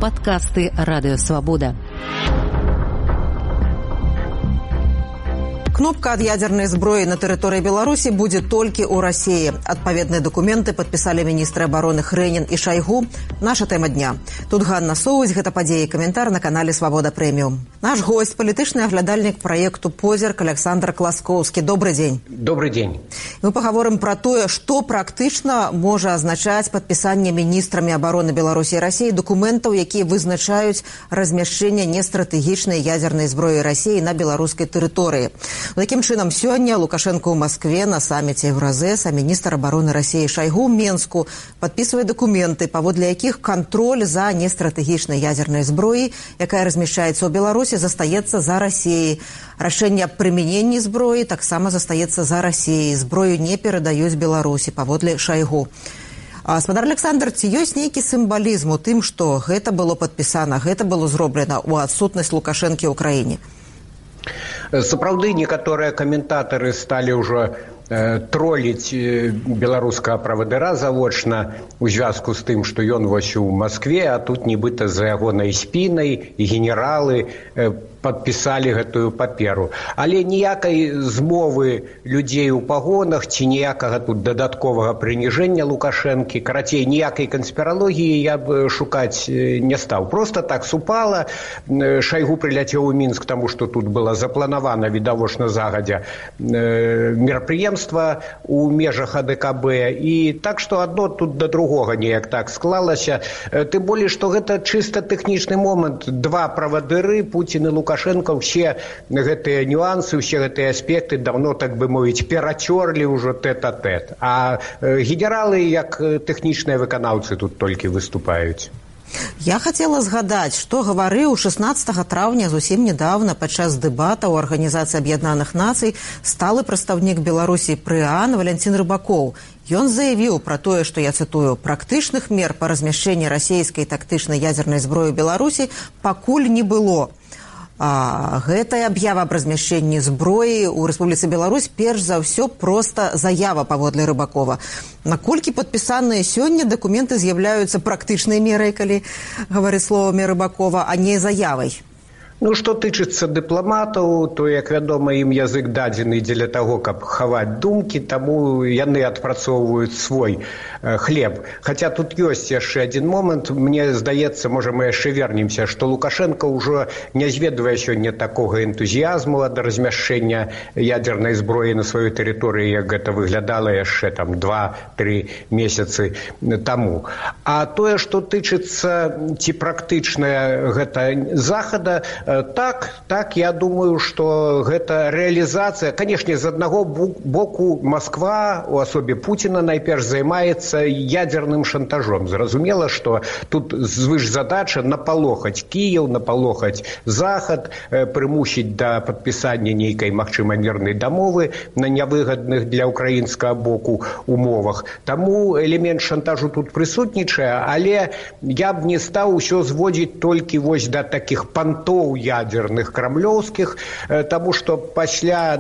Падкасты Радыё Свабода. Кнопка ад ядерной зброі на тэрыторыі Беларусі будзе толькі ў Расіі. Адпаведныя дакументы падпісалі міністры абароны Хрэнін і Шайгу. Наша тэма дня. Тут Ганна Соўць, гэта падзеі і каментар на канале Свабода Прэміум. Наш гость, палітычны аглядальнік праекту «Позірк» Александр Класкоўскі. Добрый дзень. Добрый дзень. Мы пагаворым пра тое, што практычна можа азначаць падпісанне міністрамі абароны Беларусі і Расіі дакументаў, якія вызначаюць размяшчэнне нестратэгічнай ядернай зброі Расіі на беларускай тэрыторыі. Такім чынам, сёння Лукашенко ў Маскве на саміце Евразэс, а міністр абароны Расіі Шайгу ў Менску падпісвае дакументы, паводле якіх кантроль за нестратэгічнай ядернай зброяй, якая размяшчаецца ў Беларусі, застаецца за Расіяй. Рашэнне аб прымяненні зброі таксама застаецца за Расіяй. Зброю не перадаюць Беларусі, паводле Шайгу. Гаспадар Александр, ці ёсць нейкі сімвалізм у тым, што гэта было падпісана, гэта было зроблена ў адсутнасць Лукашэнкі ў краіне? Сапраўды, некаторыя каментатары сталі ўжо троліць беларускага правадыра завочна у звязку з тым, што ён вось у Маскве, а тут нібыта за ягонай спінай генералы падпісалі гэтую паперу. Але ніякай змовы людзей у пагонах ці ніякага тут дадатковага прыніжэння Лукашэнкі, карацей, ніякай канспіралогіі я б шукаць не стаў. Проста так супала. Шайгу прыляцеў у Мінск, таму што тут была запланавана відавочна загадзя мерапрыемства ў межах АДКБ. І так што адно тут да другога неяк так склалася. Тым болей, што гэта чыста тэхнічны момант. Два правадыры, Пуцін і Лукашенко, все гэтыя нюансы, все гэтыя аспекты давно, так бы мовіць, перацёрлі ўжо тэт-а-тэт. А генералы, як тэхнічныя выканаўцы, тут толькі выступаюць. Я хацела згадаць, што гаварыў 16 траўня зусім недавно падчас дэбата ў Арганізацыі Аб'яднаных Нацый сталы прадстаўнік Беларусі пры ААН Валянцін Рыбакоў. Ён заявіў пра тое, што, я цытую, «практычных мер па размяшчэнні расійскай тактычнай ядзернай зброі ў Беларусі пакуль не было». Гэтая аб'ява аб размяшчэнні зброі ў Рэспубліцы Беларусь перш за ўсё проста заява, паводле Рыбакова. Наколькі падпісаныя сёння дакументы з'яўляюцца практычнай мерай, калі гаварыць словамі Рыбакова, а не заявай? Ну, што тычыцца дыпламатаў, то, як вядома, ім язык дадзены дзеля таго, каб хаваць думкі, таму яны адпрацоўваюць свой хлеб. Хаця тут ёсць яшчэ адзін момант. Мне здаецца, можа, мы яшчэ вернемся, што Лукашенко ўжо не зведвае сёння такога энтузіязму ад размяшчэння ядзернай зброі на сваёй тэрыторыі, як гэта выглядала яшчэ там 2-3 месяцы таму. А тое, што тычыцца ці практычная гэта захада, так, я думаю, што гэта рэалізацыя. Канешне, з аднаго боку Масква, у асобе Пуціна, найперш займаецца ядзерным шантажом. Зразумела, што тут звыш задача напалохаць Кіеў, напалохаць Захад, прымусіць да падпісання нейкай, магчыма, мірнай дамовы на нявыгадных для ўкраінскага боку умовах. Таму элемент шантажу тут прысутнічае, але я б не стаў усё зводзіць толькі вось да такіх пантоў ядерных крамлёўскіх, таму што пасля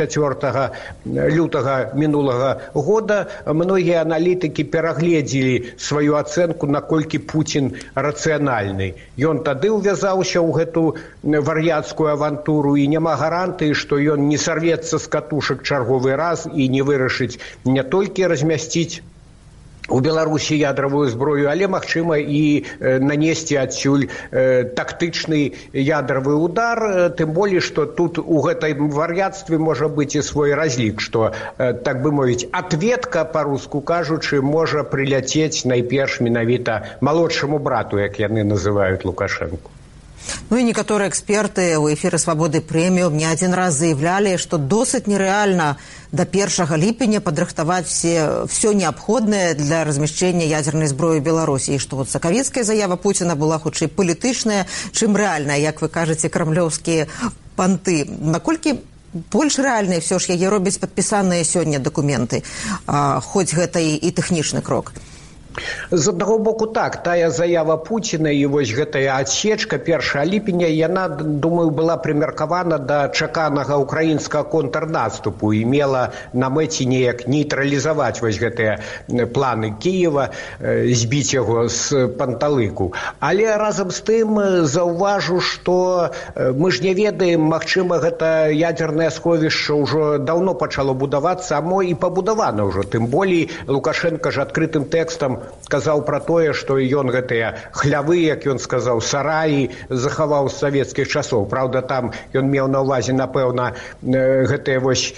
24 лютага мінулага года многія аналітыкі перагледзелі сваю ацэнку, наколькі Пуцін рацыянальны. Ён тады ўвязаўся ў гэту вар'яцкую авантуру, і няма гарантыі, што ён не сарвецца з катушак чарговы раз і не вырашыць не толькі размясціць у Беларусі ядравую зброю, але, магчыма, і нанесці адсюль тактычны ядравы удар, тым болей, што тут у гэтай вар'яцтве можа быць і свой разлік, што, так бы мовіць, ответка, па-руску кажучы, можа прыляцець найперш менавіта малодшаму брату, як яны называюць Лукашэнку. Ну і некаторыя эксперты ў эфіры «Свабоды Прэміум» не адзін раз заявлялі, што досыць нерэальна до 1 ліпеня падрыхтаваць все неабходнае для размяшчэння ядзернай зброі ў Беларусі. І што вот сакавіцкая заява Пуціна была хутчэй палітычная, чым рэальная, як вы кажаце, крамлёўскія панты. Наколькі больш рэальныя ўсё ж яе робяць падпісаныя сёння дакументы, хоць гэта і тэхнічны крок? З аднаго боку так, тая заява Пуціна і вось гэтая адсечка 1 ліпеня, яна, думаю, была прымеркавана да чаканага украінскага контрнаступу і мела на мэце неяк нейтралізаваць вось гэтыя планы Кіева, збіць яго з панталыку. Але разам з тым заўважу, што мы ж не ведаем, магчыма, гэта ядзернае сховішча ўжо даўно пачало будавацца, а мо і пабудавана ўжо. Тым болей Лукашенко ж адкрытым тэкстам казаў пра тое, што ён гэтыя хлявы, як ён сказаў, сараі захаваў з савецкіх часоў. Праўда, там ён меў на ўвазе, напэўна, гэтыя вось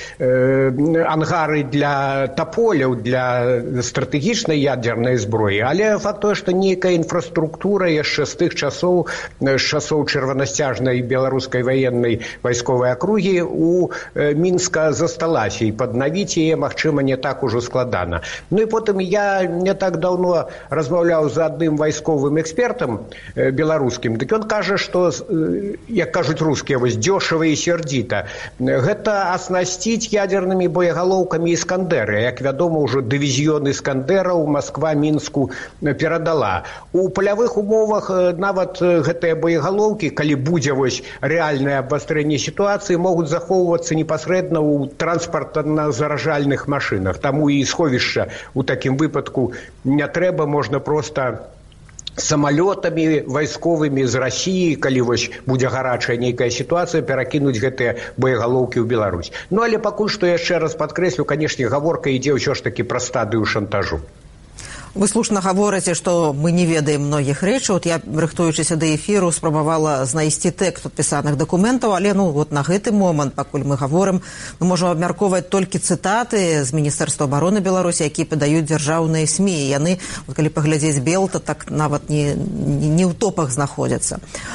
ангары для таполяў, для стратэгічнай ядзернай зброі. Але факт тое, што нейкая інфраструктура яшчэ з тых часоў, з часоў чырванасцяжнай беларускай ваеннай вайсковай акругі у Мінска засталася, і паднавіць яе, магчыма, не так ужо складана. Ну і потым я не так даўно размаўляў з адным вайсковым экспертам беларускім, дык ён кажа, што, як кажуць рускія, вось дзёшава і сердзіта, гэта аснасціць ядзернымі боегалоўкамі «Іскандэры». Як вядома, ўжо дывізіён «Іскандэраў» Масква Мінску перадала. У палявых умовах нават гэтыя боегалоўкі, калі будзе вось рэальнае абвастрэнне сітуацыі, могуць захоўвацца непасрэдна ў транспартна-заражальных машынах. Таму і сховішча ў такім выпадку не трэба, можна проста самалётамі вайсковымі з Расіі, калі вось будзе гарачая нейкая сітуацыя, перакінуць гэтыя боегалоўкі ў Беларусь. Ну, але пакуль што яшчэ раз падкрэслю, канешне, гаворка ідзе ўсё ж такі пра стадыю шантажу. Вы слушна гаворыце, што мы не ведаем многіх рэчаў. От я, рыхтуючыся да эфіру, спрабавала знайсці тэкст падпісаных дакументаў, але вот на гэты момант, пакуль мы гаворым, мы можам абмяркоўваць толькі цытаты з Міністэрства абароны Беларусі, якія падаюць дзяржаўныя СМІ. Яны, калі паглядзець Белта, так нават не ў топах знаходзяцца.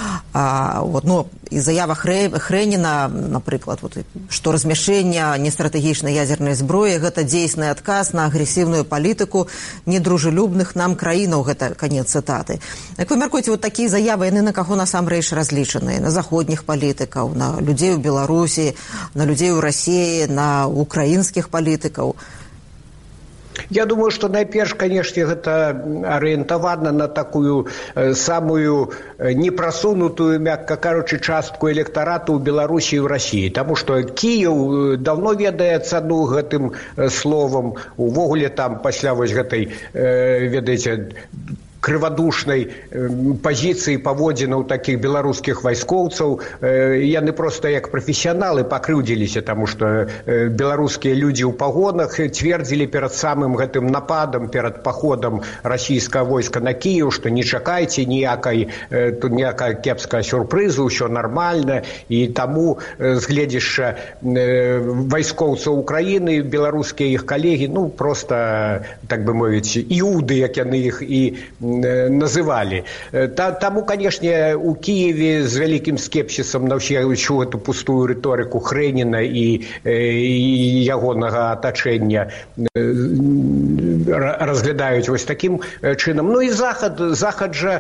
І заява Хрэніна, напрыклад, што размяшчэнне нестратэгічнай ядзернай зброі – гэта дзейсны адказ на агрэсіўную палітыку недружелюбных нам краінаў, гэта канец цытаты. Як вы мяркуеце, такія заявы, яны на каго насамрэч разлічаныя? На заходніх палітыкаў, на людзей у Беларусі, на людзей у Расіі, на украінскіх палітыкаў? Я думаю, што найперш, канешне, гэта арыентавана на такую самую непрасунутую, мякка кажучы, частку электарату ў Беларусі і ў Расіі. Таму што Кіеў даўно ведае цану гэтым словам. Увогуле там пасля вось гэтай, ведаеце, крывадушнай пазіцыі паводзінаў такіх беларускіх вайскоўцаў, яны проста як прафесіяналы пакрыўдзіліся, таму што беларускія людзі ў пагонах цвердзілі перад самым гэтым нападам, перад паходам расійскага войска на Кіеў, што не чакайце тут ніякая кепская сюрпрызу, ўсё нармальна, і таму з гледзяшча вайскоўцаў Украіны беларускія іх калегі, проста, так бы мовіць, іуды, як яны іх і называли. Таму, канешне, у Киеве з вялікім скепсісам на ўсю эту пустую рыторыку Хрэніна і ягонага атачэння разглядаюць вось такім чынам. Ну і Захад жа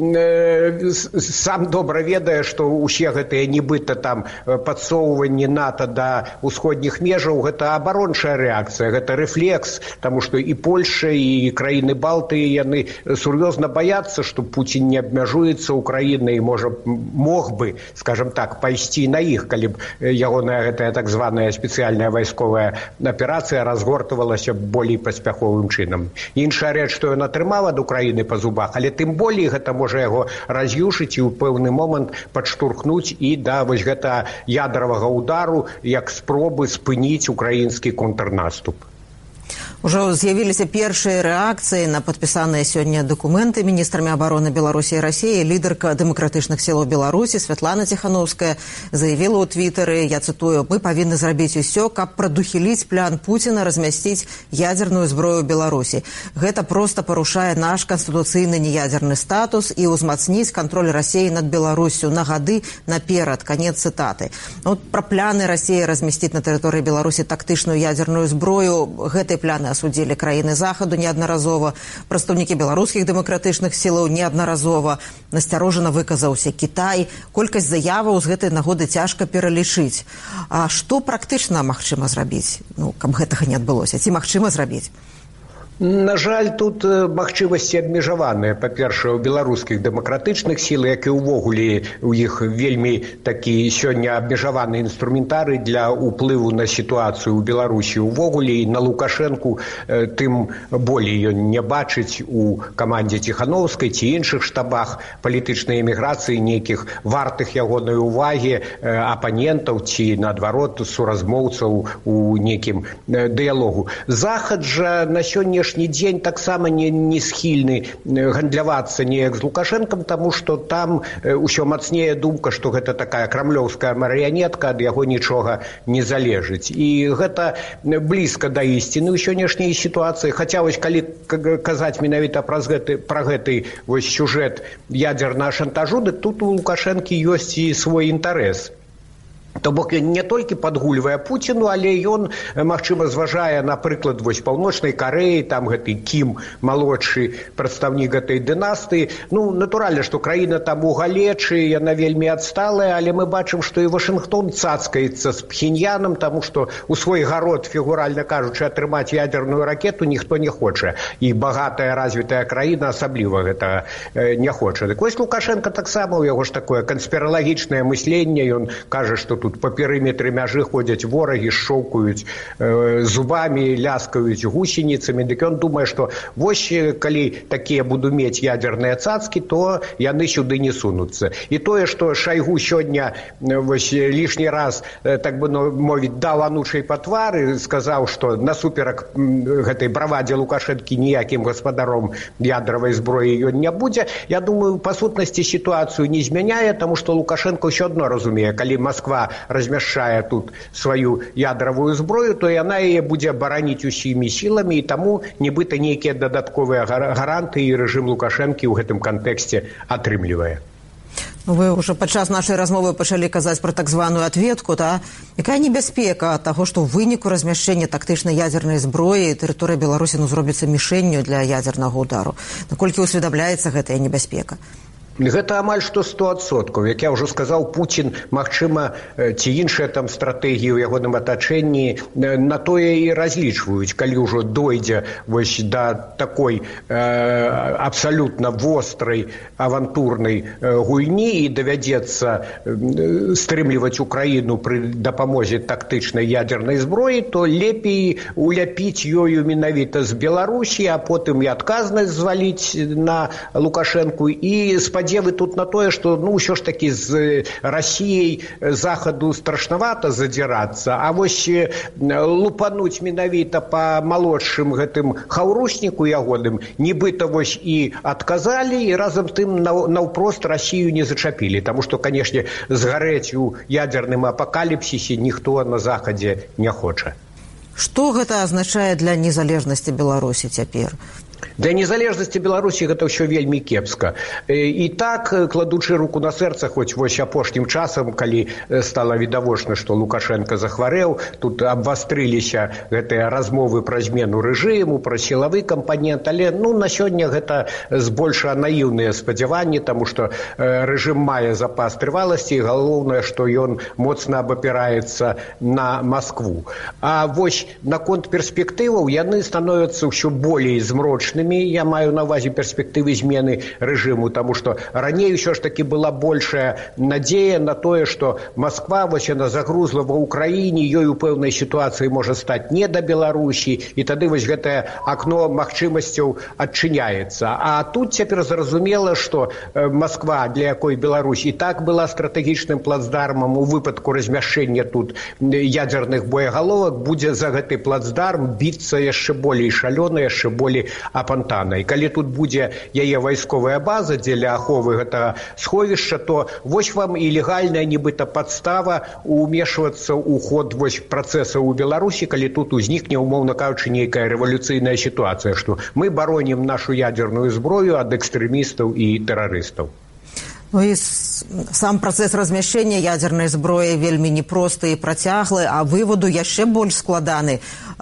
сам добра ведае, што ўсе гэтыя нібыта там падсоўванні НАТО да ўсходніх межаў – гэта абарончая рэакцыя, гэта рэфлекс, таму што і Польшча, і краіны Балтыі, яны сур'ёзна баяцца, што Пуцін не абмяжуецца Украінай і мог бы, скажем так, пайсці на іх, калі б ягоная гэтая так званая спецыяльная вайсковая аперацыя разгортвалася болей паспяховым чынам. Іншая рэч, што ён атрымаў ад Украіны па зубах, але тым болей гэта можа яго раз'юшыць і ў пэўны момант падштурхнуць і да вось гэта ядравага удару, як спробы спыніць украінскі контрнаступ. Ужо з'явіліся першыя рэакцыі на падпісаныя сёння дакументы міністрамі абароны Беларусі і Расіі. Лідарка дэмакратычных сілаў Беларусі Святлана Ціханаўская заявіла ў твітары, я цытую, «Мы павінны зрабіць усё, каб прадухіліць план Пуціна размясціць ядзерную зброю ў Беларусі. Гэта проста парушае наш канстытуцыйны неядзерны статус і ўзмацніць кантроль Расіі над Беларуссю на гады наперад». Канец цытаты. Пра планы Расіі размясціць на тэрыторыі Беларусі тактычную ядзерную зброю, гэтыя планы асудзілі краіны Захаду неаднаразова, прадстаўнікі беларускіх дэмакратычных сілаў неаднаразова, насцярожана выказаўся Кітай. Колькасць заяваў з гэтай нагоды цяжка пералічыць. А што практычна магчыма зрабіць, каб гэтага не адбылося? Ці магчыма зрабіць? На жаль, тут магчымасці абмежаваныя. Па-першае, у беларускіх дэмакратычных сіл, як і ўвогуле у іх вельмі такі сёння абмежаваны інструментарый для ўплыву на сітуацыю ў Беларусі ўвогуле, і на Лукашэнку тым болей ён не бачыць у камандзе Ціхановскай ці іншых штабах палітычнай эміграцыі нейкіх вартых ягонай увагі апанентаў ці, наадварот, суразмоўцаў у нейкім дыялогу. Захад жа на сёння дзень таксама не схільны гандлявацца неяк з Лукашэнкам, таму што там усё мацнее думка, што гэта такая крамлёўская марыянетка, ад яго нічога не залежыць. І гэта блізка да ісціны ў сённяшняй сітуацыі. Хаця вось калі казаць менавіта пра гэты вось сюжэт ядзернага шантажу, дык тут у Лукашэнкі ёсць і свой інтарэс. То бок ён не толькі падгульвае Пуціну, але ён, магчыма, зважае, напрыклад, вось Паўночнай Карэі, там гэты Кім, малодшы прадстаўнік гэтай дынастыі. Ну, натуральна, што краіна там у галечы, яна вельмі адсталая, але мы бачым, што і Вашынгтон цацкаецца з Пхеньянам, таму што у свой гарод, фігуральна кажучы, атрымаць ядерную ракету ніхто не хоча. І багатая, развітая краіна асабліва гэтага не хоча. Дык вось Лукашенко таксама, у яго ж такое канспіралагічнае мысленне, ён кажа, што тут па перыметры мяжы ходзяць ворагі, шчоўкаюць зубамі, ляскаюць гусеніцамі. Дык ён думае, што вось калі такія буду мець ядерныя цацкі, то яны сюды не сунуцца. І тое, што Шайгу сёння вось лішні раз, так бы мовіць, даў анучай па твары, сказаў, што насуперак гэтай бравадзе Лукашэнкі ніякім гаспадаром ядравай зброі ён не будзе. Я думаю, па сутнасці сітуацыю не змяняе, таму што Лукашенко ўсё адно разумее, калі Масква размяшчае тут сваю ядравую зброю, то яна яе будзе абараніць усімі сіламі, і таму нібыта нейкія дадатковыя гаранты і рэжым Лукашэнкі ў гэтым кантэксце атрымлівае. Вы ўжо падчас нашай размовы пачалі казаць пра так званую адветку, та? Якая небяспека ад таго, што ў выніку размяшчэння тактычнай ядзернай зброі тэрыторыя Беларусі зробіцца мішэнню для ядзернага ўдару? Наколькі ўсведамляецца гэтая небяспека? Гэта амаль што 100%. Як я ўжо сказаў, Пуцін, магчыма, ці іншыя там стратэгіі ў ягоным атачэнні на тое і разлічваюць, калі ўжо дойдзе вось да такой абсалютна вострай авантурнай гульні і давядзецца стрымліваць Украіну пры дапамозе тактычнай ядернай зброі, то лепей уляпіць ёю менавіта з Беларусі, а потым і адказнасць зваліць на Лукашэнку і спадзевы тут на тое, што ўсё ж такі з Расіяй захаду страшнавата задзірацца, а вось лупануць менавіта па малодшым гэтым хаўрусніку ягоным нібыта вось і адказалі, і разам тым наўпрост Расію не зачапілі, таму што, канешне, згарэць у ядзерным апакаліпсісе ніхто на захадзе не хоча. Што гэта азначае для незалежнасці Беларусі цяпер? Для незалежнасці Беларусі гэта ўсё вельмі кепска. І так, кладучы руку на сэрца, хоць вось апошнім часам, калі стала відавочна, што Лукашенко захварэў, тут абвастрыліся гэтыя размовы пра змену рэжыму, пра сілавы кампанент, але на сёння гэта збольшага наіўныя спадзяванні, таму што рэжым мае запас трываласці, і галоўнае, што ён моцна абапіраецца на Маскву. А вось наконт перспектываў яны становяцца ўсё болей змрочнымі. Я маю на ўвазе перспектывы змены рэжыму, таму што раней усё ж такі была большая надзея на тое, што Масква, вось яна загрузла ва ўкраіне, ёй у пэўнай сітуацыі можа стаць не да Беларусі, і тады вось гэтае акно магчымасцяў адчыняецца. А тут цяпер зразумела, што Масква, для якой Беларусь і так была стратэгічным плацдармам, у выпадку размяшчэння тут ядзерных боегаловак, будзе за гэты плацдарм біцца яшчэ болей шалёна, яшчэ болей апантана. І калі тут будзе яе вайсковая база дзеля аховы гэтага сховішча, то вось вам і легальная нібыта падстава умешвацца ў ход вось працэсаў у Беларусі, калі тут узнікне, умоўна кажучы, нейкая рэвалюцыйная сітуацыя, што мы баронім нашу ядерную зброю ад экстрэмістаў і тэрарыстаў. І сам працэс размяшчэння ядзернай зброі вельмі непросты і працяглы, а вываду яшчэ больш складаны.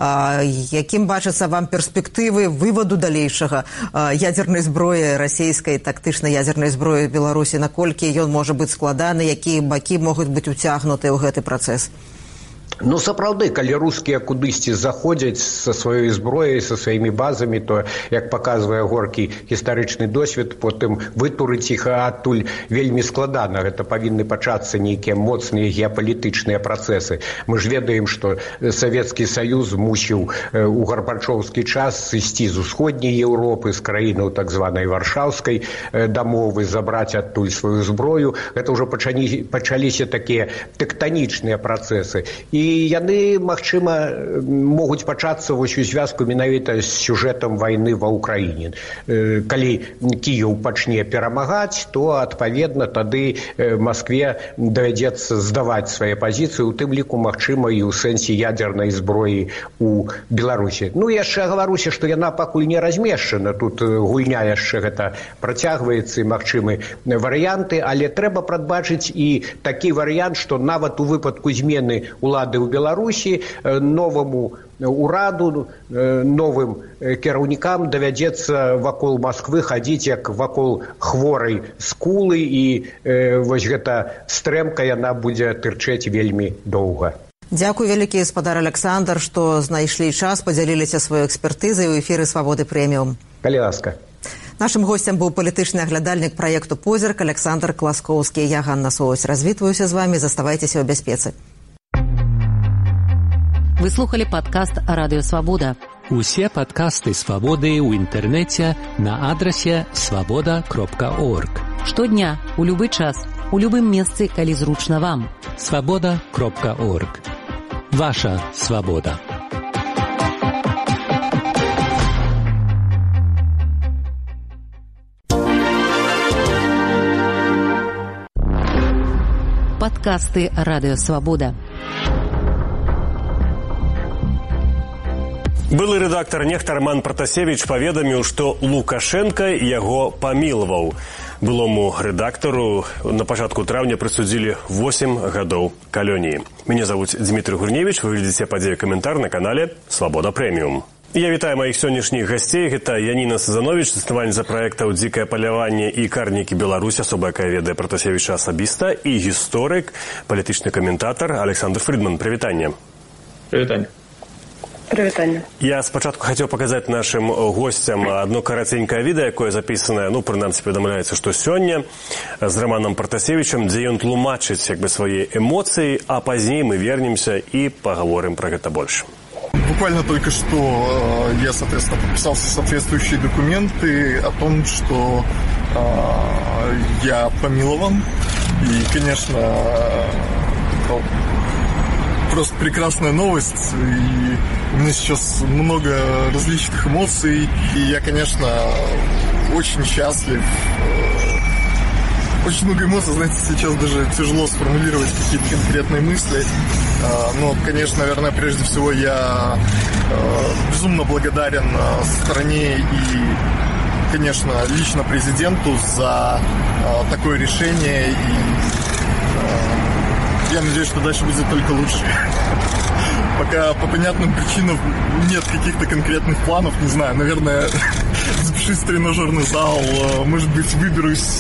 Якім бачацца вам перспектывы вываду далейшага ядзернай зброі, расійскай тактычнай ядзернай зброі Беларусі, наколькі ён можа быць складаны, якія бакі могуць быць уцягнутыя ў гэты працэс? Ну, сапраўды, калі рускія кудысьці заходзяць са сваёй зброяй, са сваімі базамі, то, як паказвае горкі гістарычны досвед, потым вытурыць іх адтуль вельмі складана. Гэта павінны пачацца нейкія моцныя геапалітычныя працэсы. Мы ж ведаем, што Савецкі Саюз мусіў у гарбачоўскі час сысці з усходняй Еўропы, з краінаў так званай варшаўскай дамовы, забраць адтуль сваю зброю. Гэта ўжо пачаліся такія тэктанічныя працэсы. І яны, магчыма, могуць пачацца вось у звязку менавіта з сюжэтам вайны ва ўкраіне. Калі Кіеў пачне перамагаць, то, адпаведна, тады Маскве давядзецца здаваць свае пазіцыі, у тым ліку, магчыма, і ў сэнсе ядзернай зброі у Беларусі. Ну, яшчэ гаваруся, што яна пакуль не размешчана. Тут гульня яшчэ гэта працягваецца, і магчымы варыянты, але трэба прадбачыць і такі варыянт, што нават у выпадку змены улады у Беларусі новаму ураду, новым кіраўнікам давядзецца вакол Масквы хадзіць як вакол хворай скулы, і вось гэта стрэмка, яна будзе тырчэць вельмі доўга. Дзякуй вялікі, гаспадар Александр, што знайшлі час, падзяліліся сваёй экспертызай у эфіры Свабоды Прэміум. Калі ласка. Нашым гостем быў палітычны аглядальнік праекту «Позірк» Александр Класкоўскі. Я, Ганна Соўсь, развітваюся з вамі. Заставайцеся ў бяспецы. Вы слухали падкаст «Радыё Свабода». Усе падкасты «Свабоды» ў інтэрнэце на адрасе свабода.орг. Штодня, у любы час, у любым месцы, калі зручна вам. свабода.орг. Ваша свабода. Падкасты «Радыё Свабода». Былы рэдактар нехта Роман Пратасевіч паведаміў, што Лукашенка яго памілаваў. Былому рэдактару на пачатку траўня прысудзілі 8 гадоў калоніі. Мяне завуць Дмітрий Гурневіч, вы глядзіце падзею каментар на канале «Свабода Прэміум». Я вітаю маіх сённяшніх гасцей. Гэта Яніна Сазанович, заснавальніца праектаў «Дзікае паляванне» і «Карнікі Беларусь», асоба, якая ведае Пратасевіча асабіста, і гісторык, палітычны каментатар Александр Фридман. Прывітанне. Прывітанне. Прывітанне. Я спачатку хацеў паказаць нашым госцям одно караценькае відэа, якое запісанае, прынамсі паведамляецца, што сёння з Романом Пратасевічам, дзе ён тлумачыць свае эмоцыі, а пазней мы вернемся і паговорым пра гэта больш. Буквально только что я, соответственно, подписал соответствующие документы о том, что я помилован. И, конечно, просто прекрасная новость. И у меня сейчас много различных эмоций. И я, конечно, очень счастлив. Очень много эмоций, знаете, сейчас даже тяжело сформулировать какие-то конкретные мысли. Но, конечно, наверное, прежде всего я безумно благодарен стране и, конечно, лично президенту за такое решение. И я надеюсь, что дальше будет только лучше. Пока по понятным причинам нет каких-то конкретных планов, не знаю, наверное, запишусь в тренажерный зал, может быть, выберусь,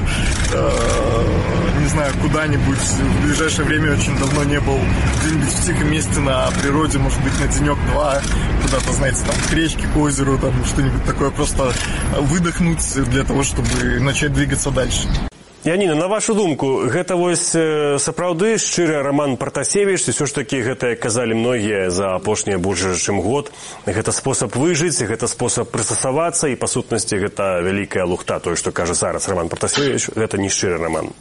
не знаю, куда-нибудь, в ближайшее время очень давно не был, где-нибудь в тихом месте на природе, может быть, на денек-два, куда-то, знаете, там, к речке, к озеру, там, что-нибудь такое, просто выдохнуть для того, чтобы начать двигаться дальше. Яніна, на вашу думку, гэта вось сапраўды шчыры Роман Пратасевіч, ці ўсё ж такі гэта, як казалі многія за апошнія больш чым год, гэта спосаб выжыць, гэта спосаб прыстасавацца, і па сутнасці гэта вялікая лухта, тое, што кажа зараз Роман Пратасевіч, гэта не шчыры роман.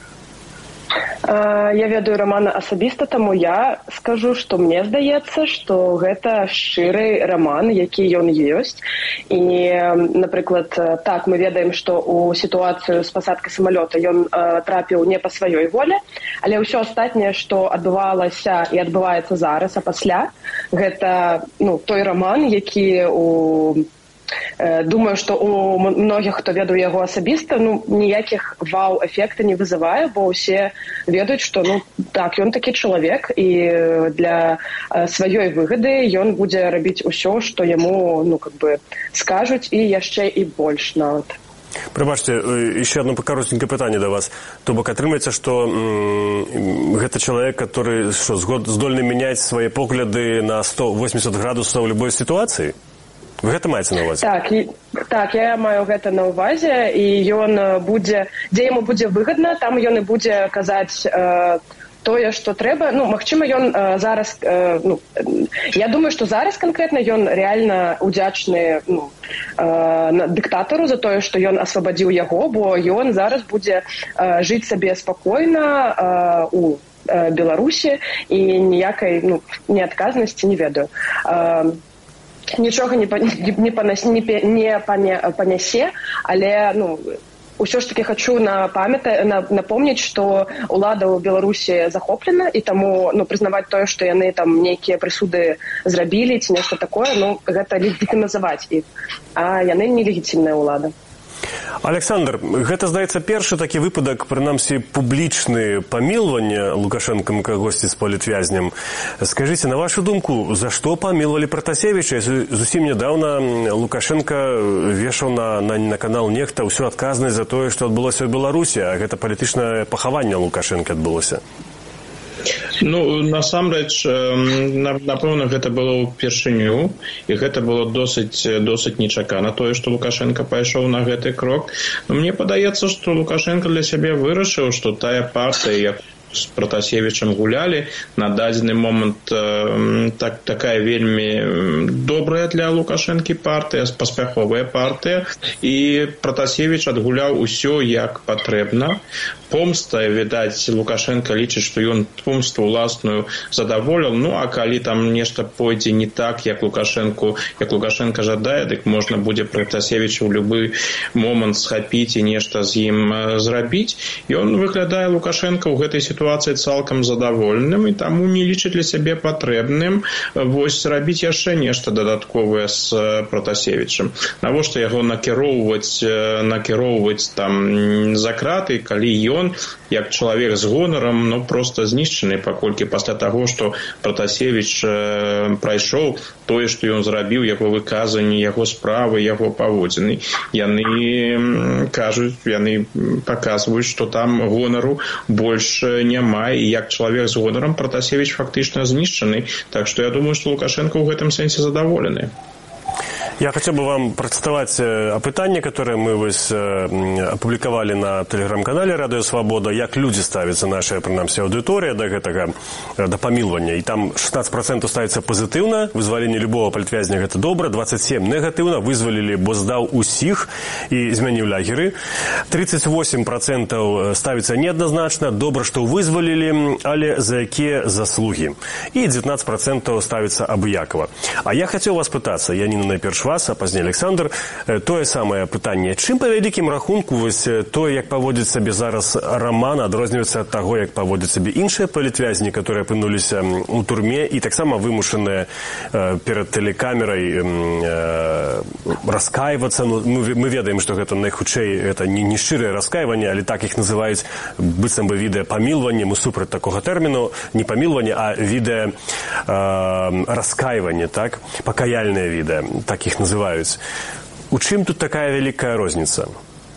Я ведаю Романа асабіста, таму я скажу, што мне здаецца, што гэта шчыры роман, які ён ёсць. І, напрыклад, так, мы ведаем, што ў сітуацыю з пасадкай самалёта ён трапіў не па сваёй волі, але ўсё астатняе, што адбывалася і адбываецца зараз, а пасля, гэта той роман, які думаю, што у многіх, хто ведаў яго асабіста, ніякіх вау-эфекта не вызывае, бо ўсе ведаюць, што так, ён такі чалавек, і для сваёй выгады ён будзе рабіць усё, што яму скажуць, і яшчэ і больш нават. Прабачце, еще одно коротенькое пытанне да вас. То бок атрымліваецца, што гэта чалавек, который здольны мяняць свае погляды на 180 градусаў в любой ситуации? Вы гэта маеце на увазе? Так, я маю гэта на увазе, і ён будзе, дзе яму будзе выгадна, там ён і будзе казаць тое, што трэба. Ну, магчыма, ён зараз, я думаю, што зараз канкрэтна ён реально удзячны дыктатару за тое, што ён асвабадзіў яго, бо ён зараз будзе жыць сабе спакойна у Беларусі і ніякай неадказнасці не ведаю. Нічога не панясе, але, ўсё ж таки хочу напомніць, што ўлада ў Беларусі захоплена, і таму прызнаваць тое, што яны там нейкія прысуды зрабілі ці нешта такое, гэта легітымізаваць іх, а яны нелегітымная ўлада. Александр, гэта, здаецца, першы такі выпадак, прынамсі, публічны памілвання Лукашэнкам кагосьці з палітвязням. Скажыце, на вашу думку, за што памілвалі Пратасевіча? Зусім нядаўна Лукашенко вешаў на канал Нехта ўсю адказнасць за тое, што адбылося ў Беларусі, а гэта палітычнае пахаванне Лукашэнка адбылося. Насамрэч, напэўна, гэта было ўпершыню, і гэта было досыць нечакана, тое, што Лукашенко пайшоў на гэты крок. Мне падаецца, што Лукашенко для сябе вырашыў, што тая партыя, з Пратасевічам гулялі, на дадзены момант такая вельмі добрая для Лукашэнкі партыя, паспяховая партыя, і Пратасевіч адгуляў усё як патрэбна. Помста, відаць, Лукашенко лічыць, што ён помсту ўласную задаволіў, а калі там нешта пойдзе не так, як Лукашенко жадае, дык можна будзе Пратасевіча ў любы момант схапіць і нешта з ім зрабіць. Ён выглядае Лукашенко ў гэтай сітуацыі цалкам задаволеным, і таму не лічыць для сябе патрэбным рабіць яшчэ нешта дадатковае з Пратасевічам. Навошта яго накіроўваць там за краты, калі ён, як чалавек з гонарам, проста знішчаны, паколькі пасля таго, што Пратасевіч прайшоў тое, што ён зрабіў, яго выказанні, яго справы, яго паводзіны. Яны паказваюць, што там гонару больш няма, і як чалавек з гонарам Пратасевіч фактычна знішчаны. Так што я думаю, што Лукашенко ў гэтым сэнсе задаволены. Я хотел бы вам процитовать опытание, которое мы опубликовали на телеграм-канале «Радио Свобода», як люди ставятся, наша, принамсі, аудитория до помилования. И там 16% ставится позитивно, вызволение любого палітвязня – это добро, 27% негативно, вызволили, бо здав усіх и змянив лагеры. 38% ставится неоднозначно, добро, что вызволили, але за якія заслуги. И 19% ставится абыякова. А я хотел вас пытаться, я не найперш вас, а пазней Александр, тое самае пытанне. Чым па вялікім рахунку тое, як паводзіць сабе зараз Раман, адрозніваецца ад таго, як паводзяць сабе іншыя палітвязні, которые апынуліся ў турме і таксама вымушаныя перад тэлекамерай раскайвацца. Мы ведаем, што гэта найхутчэй это не шчырае раскайванне, але так іх называюць быццам бы відэа памілванне. Мы супраць такога тэрміну, не памілванне, а відэа раскайванне, так? Пакаяльнае відэа, так іх называюць. У чым тут такая вялікая розніца?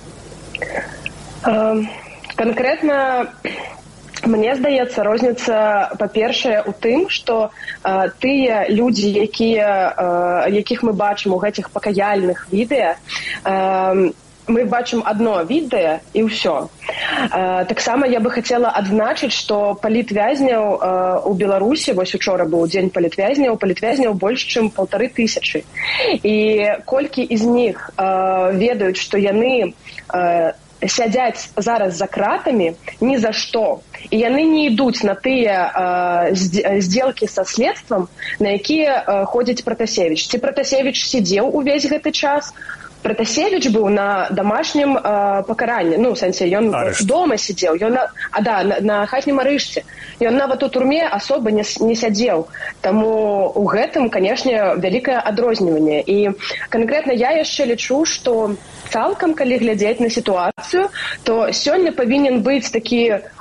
Конкретно, мне здаецца, розніца, па-першае, у тым, што тыя людзі, якіх мы бачым у гэтых пакаяльных відэа, мы бачым одно відэа і ўсё. Таксама я бы хацела адзначыць, што палітвязняў у Беларусі, вось учора быў дзень палітвязняў больш, чым 1500. І колькі з них ведаюць, што яны сядзяць зараз за кратамі ні за што. І яны не ідуць на тыя здзелкі са следствам, на якія ходзіць Пратасевіч. Ці Пратасевіч сидзеў увесь гэты час? Пратасевіч быў на домашнім пакаранні, в сэнсе, ён дома сидзеў, на хатнім арышце. Ён нават у турме асоба не сядзеў. Таму у гэтым, канешне, вялікае адрозніванне. І канкрэтна я яшчэ лічу, што цалкам, калі глядзець на сітуацыю, то сёння павінен быць такі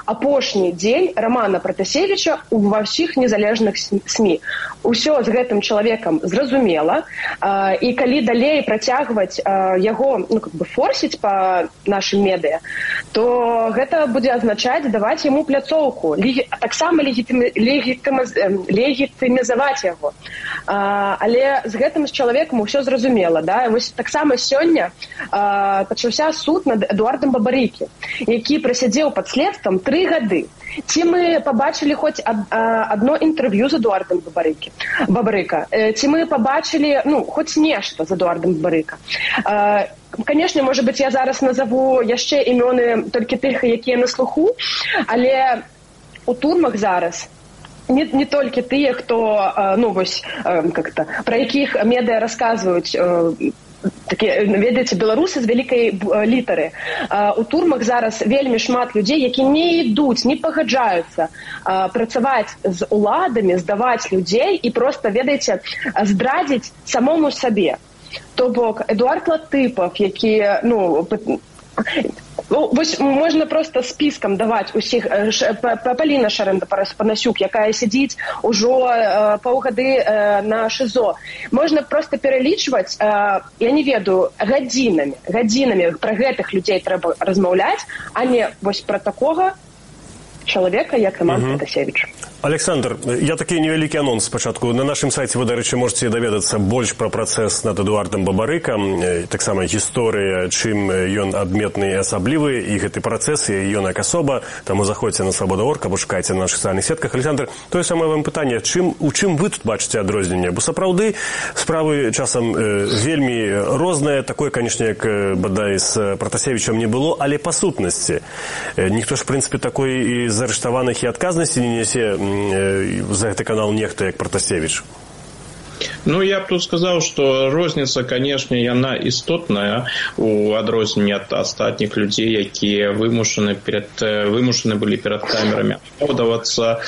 апошні дзень Романа Пратасевіча ва ўсіх незалежных СМІ. Усё з гэтым чалавекам зразумела, і калі далей працягваць яго форсіць па нашым медыа, то гэта будзе азначаць даваць яму пляцоўку, таксама легітымізаваць яго. Але з гэтым чалавекам усё зразумела. Да? Вось таксама сёння пачаўся суд над Эдуардам Бабарыкі, які прасядзеў пад следствам 3 гады. Ці мы пабачылі хоць адно інтэрв'ю з Эдуардам Бабарыка? Ці мы пабачылі хоць нешта з Эдуардам Бабарыка? Канешне, можа быць, я зараз назову яшчэ імёны толькі тых, якія на слуху, але у турмах зараз не толькі тыя, хто, пра якіх медыа расказваюць, ведаеце, беларусы з вялікай літары. У турмах зараз вельмі шмат людзей, які не ідуць, не пагаджаюцца працаваць з уладамі, здаваць людзей і проста, ведаеце, здрадзіць самому сабе. То бок, Эдуард Латыпов, які, вось можна проста спіскам даваць усіх, Паліна Шарэнда-Панасюк, якая сядзіць ужо паўгады на ШИЗО. Можна проста пералічваць, я не ведаю, гадзінамі пра гэтых людзей трэба размаўляць, а не вось пра такога чалавека, як Роман Пратасевіч. Александр, я такі невялікі анонс спачатку. На нашым сайце вы, дарэчы, можаце даведацца больш пра працэс над Эдуардам Бабарыкам, таксама гісторыя, чым ён адметны і асаблівы, і гэты працэс, і ён як асоба. Таму заходзьце на Свабода.орг, або шукайце на нашых сацыяльных сетках. Александр, тое самае вам пытанне, у чым вы тут бачыце адрозненне? Бо сапраўды справы часам вельмі розныя, такое, канешне, як бадай з Пратасевічам не было, але па сутнасці. Ніхто ж, в прынцыпе, такой і заарэштаваных і адказнасці не нясе за гэты канал нехта, як Пратасевіч. Я б тут сказаў, што розніца, канешне, яна істотная у адрозненні ад астатніх людзей, якія вымушаны былі перад камерамі апраўдвацца,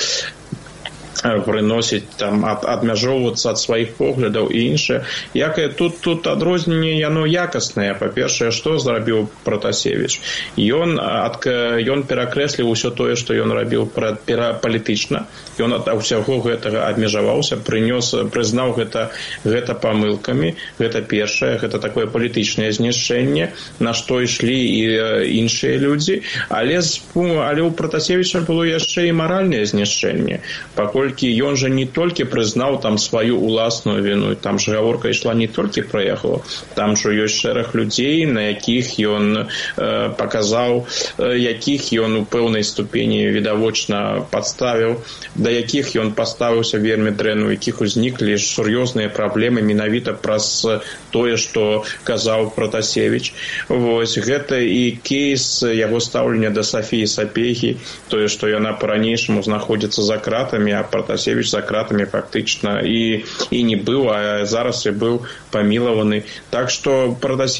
прыносіць там, адмяжоўвацца ад сваіх поглядаў і іншае. Тут адрозненне яно якаснае. Па-першае, што зрабіў Пратасевіч? Ён перакрэсліў усё тое, што ён рабіў палітычна. Ён ад усяго гэтага адмежаваўся, прызнаў гэта памылкамі. Гэта першае, гэта такое палітычнае знішчэнне, на што ішлі і іншыя людзі. Але у Пратасевіча было яшчэ і маральнае знішчэнне. Паколькі ён жа не толькі прызнаў там сваю уласную віну, там ж гаворка ішла не толькі пра яго, там жа ёсць шэраг людзей, на якіх ён паказаў, якіх ён у пэўнай ступені відавочна падставіў, да якіх ён паставіўся вельмі дрэнна, у якіх узніклі сур'ёзныя праблемы менавіта праз тое, што казаў Пратасевіч. Вось гэта і кейс яго стаўлення да Сафіі Сапегі, тое, што яна па-ранейшаму знаходзіцца за кратамі, а Пратасевіч за кратамі фактычна і не быў, а зараз і быў памілаваны. Так што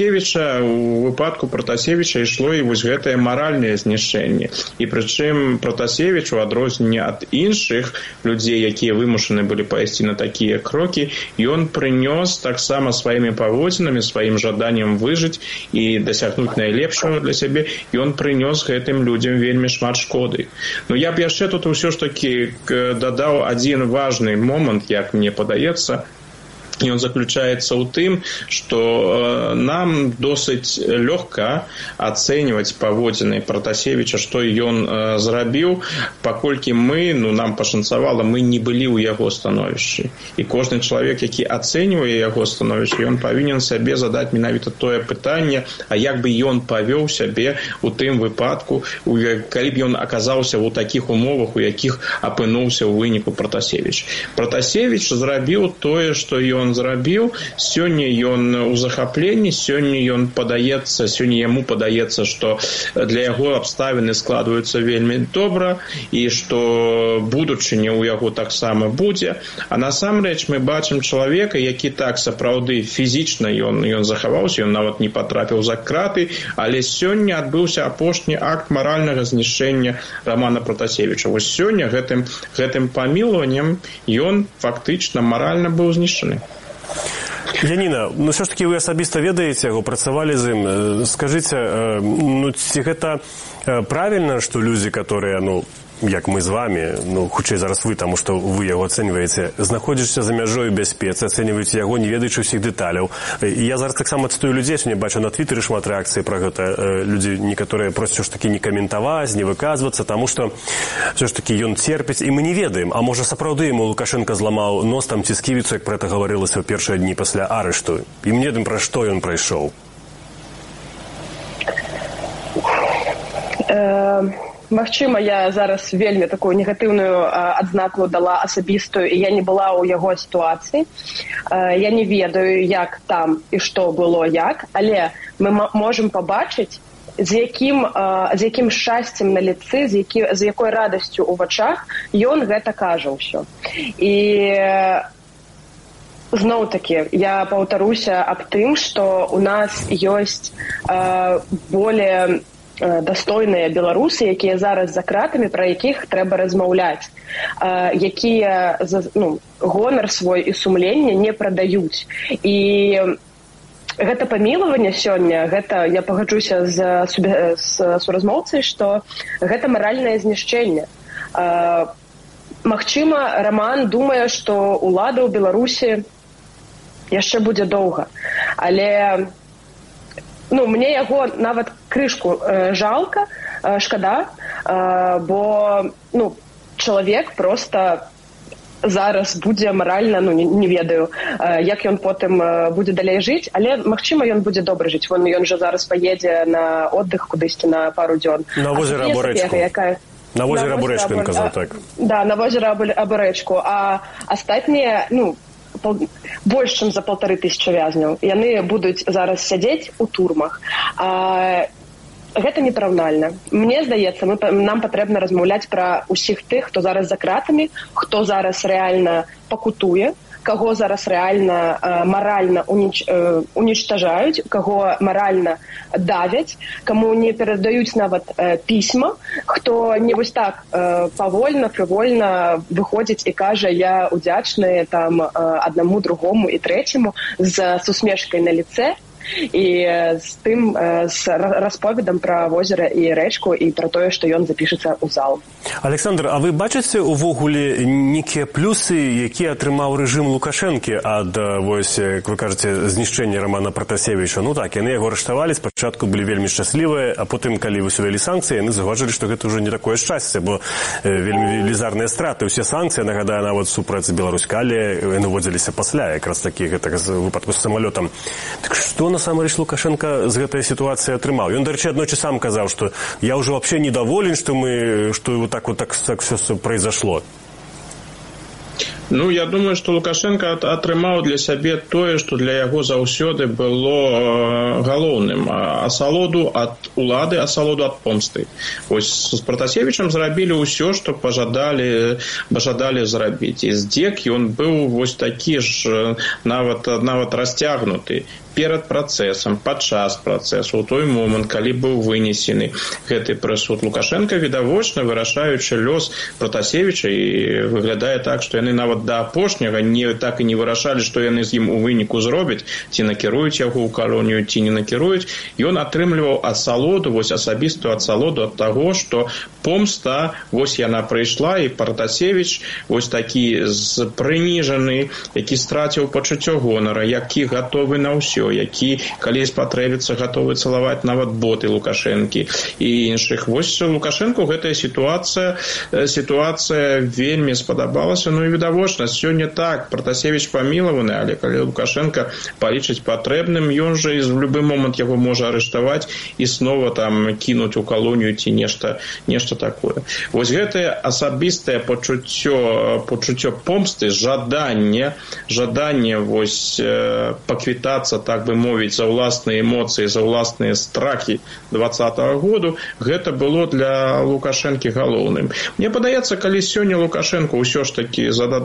у выпадку Пратасевіча ішло і вось гэтае маральнае знішчэнне. І прычым Пратасевіч, у адрозненні ад іншых людзей, якія вымушаны былі пайсці на такія крокі, ён прынёс таксама сваімі паводзінамі, сваім жаданнем выжыць і дасягнуць найлепшага для сябе, ён прынёс гэтым людзям вельмі шмат шкоды. Я б яшчэ тут усё ж такі дадаў адзін важны момант, як мне падаецца. Ён заключаецца ў тым, што нам досыць лёгка ацэньваць паводзіны Пратасевіча, што ён зрабіў, паколькі нам пашанцавала, мы не былі ў яго становішчы. І кожны чалавек, які ацэньвае яго становішча, ён павінен сабе задаць менавіта тое пытанне, а як бы ён павёў сябе у тым выпадку, калі б ён аказаўся ў такіх умовах, у якіх апынуўся ў выніку Пратасевіч. Пратасевіч зрабіў тое, што ён зрабіў. Сёння ён у захапленні, сёння яму падаецца, што для яго абставіны складваюцца вельмі добра і што будучыня ў яго таксама будзе. А насамрэч мы бачым чалавека, які так сапраўды фізічна ён захаваўся, ён нават не патрапіў за краты, але сёння адбыўся апошні акт маральнага знішчэння Романа Пратасевіча. Вось сёння гэтым памілаваннем ён фактычна маральна быў знішчаны. Яніна, ну все ж таки вы асабіста ведаеце яго, працавалі з ім. Скажыце, ну ці гэта правільна, што людзі, которые, ну, як мы з вами, ну, хутчэй зараз вы, таму што вы яго ацэньваеце, знаходзішся за мяжою бяспецы, ацэньваеце яго, не ведаючы ўсіх дэталяў. Я зараз таксама цытую людзей, сёння бачу на твітары шмат рэакцый пра гэта. Людзі некаторыя просяць ж такі не каментаваць, не выказвацца, таму што все ж такі ён церпіць, і мы не ведаем, а можа сапраўды яму Лукашенко зламаў нос там ці сківіцу, як пра гэта гаварылася ў першыя дні пасля арышту. І мне ведаем, пра што ён прайшоў. Магчыма, я зараз вельмі такую негатыўную адзнаку дала асабістую, і я не была ў яго сітуацыі. Я не ведаю, як там і што было як, але мы можам пабачыць, з якім шчасцем на лицы, з якой радасцю ў вачах ён гэта кажа ўсё. І зноў-такі, я паўтаруся аб тым, што у нас ёсць более дастойныя беларусы, якія зараз за кратамі, пра якіх трэба размаўляць, якія гонар свой і сумленне не прадаюць. І гэта памілаванне сёння, гэта, я пагаджуся з суразмоўцай, што гэта маральнае знішчэнне. Магчыма, Раман думае, што ўлада ў Беларусі яшчэ будзе доўга, але мне яго нават крышку жалка, шкада, бо чалавек проста зараз будзе маральна, не ведаю, як ён потым будзе далей жыць, але, магчыма, ён будзе добра жыць. Ён жа зараз паедзе на отдых кудысьці на пару дзён. На возера або рэчку. На возера або рэчку, ён казаў, так. Да, на возера або рэчку. А астатнія, больш чым за 1500 вязняў. Яны будуць зараз сядзець у турмах. Гэта непараўнальна. Мне здаецца, нам патрэбна размаўляць пра ўсіх тых, хто зараз за кратамі, хто зараз рэальна пакутуе, каго зараз рэальна маральна унічтажаюць, каго маральна давяць, каму не перадаюць нават пісьма, хто не вось так павольна, фрывольна выходзіць і кажа, я удзячны там аднаму, другому і трэцяму з усмешкай на лице і з тым расповедам пра возера і рэчку і пра тое, што ён запішацца ў зал. Александр, а вы бачыце увогуле нейкія плюсы, якія атрымаў рэжым Лукашэнкі ад, вось, як вы кажаце, знішчэння Рамана Пратасевіча? Ну так, яны яго арыштавалі, спачатку былі вельмі шчаслівыя, а потым, калі вось увялі санкцыі, яны заўважылі, што гэта ўжо не такое шчасце, бо вельмі велізарныя страты. Усе санкцыі, нагадаю, нават супраць Беларусь-Калі, яны вводзіліся пасля, якраз такі, гэта з выпадку з самалётам. Так што насамрэч Лукашенко з гэтай сітуацыі атрымаў? Ён, дарэчы, аднойчы сам казаў, што я ўжо вообще недоволен, што так все произошло. Я думаю, што Лукашенко атрымаў для сябе тое, што для яго заўсёды было галоўным. Асалоду ад улады, асалоду ад помсты. Вось з Пратасевічам зрабілі ўсё, што пажадалі зрабіць. І здзек ён быў вось такі ж нават расцягнуты. Перад працэсам, падчас працэсу, у той момант, калі быў вынесены гэты прысуд, Лукашенко відавочна, вырашаючы лёс Пратасевіча, і выглядае так, што яны нават да апошняга так і не вырашалі, што яны з ім у выніку зробяць, ці накіруюць яго ў калонію, ці не накіруюць. Ён атрымліваў асалоду, вось асабістую асалоду ад таго, што помста, вось яна прыйшла, і Пратасевіч вось такі прыніжаны, які страціў пачуццё гонара, які гатовы на ўсё, які, калі спатрэбіцца, гатовы цалаваць нават боты Лукашэнкі і іншых. Вось Лукашэнку гэтая сітуацыя вельмі спадабалася. І відавочна, сёння так, Пратасевіч памілаваны, але калі Лукашенко палічыць патрэбным, ён жа і в любы момант яго можа арыштаваць і снова там кінуць у калонію ці нешта такое. Вось гэтае асабістае пачуццё помсты, жаданне вось паквітацца, так бы мовіць, за ўласныя эмоцыі, за ўласныя страхі 2020 году, гэта было для Лукашэнкі галоўным. Мне падаецца, калі сёння Лукашенко ўсё ж такі зададуць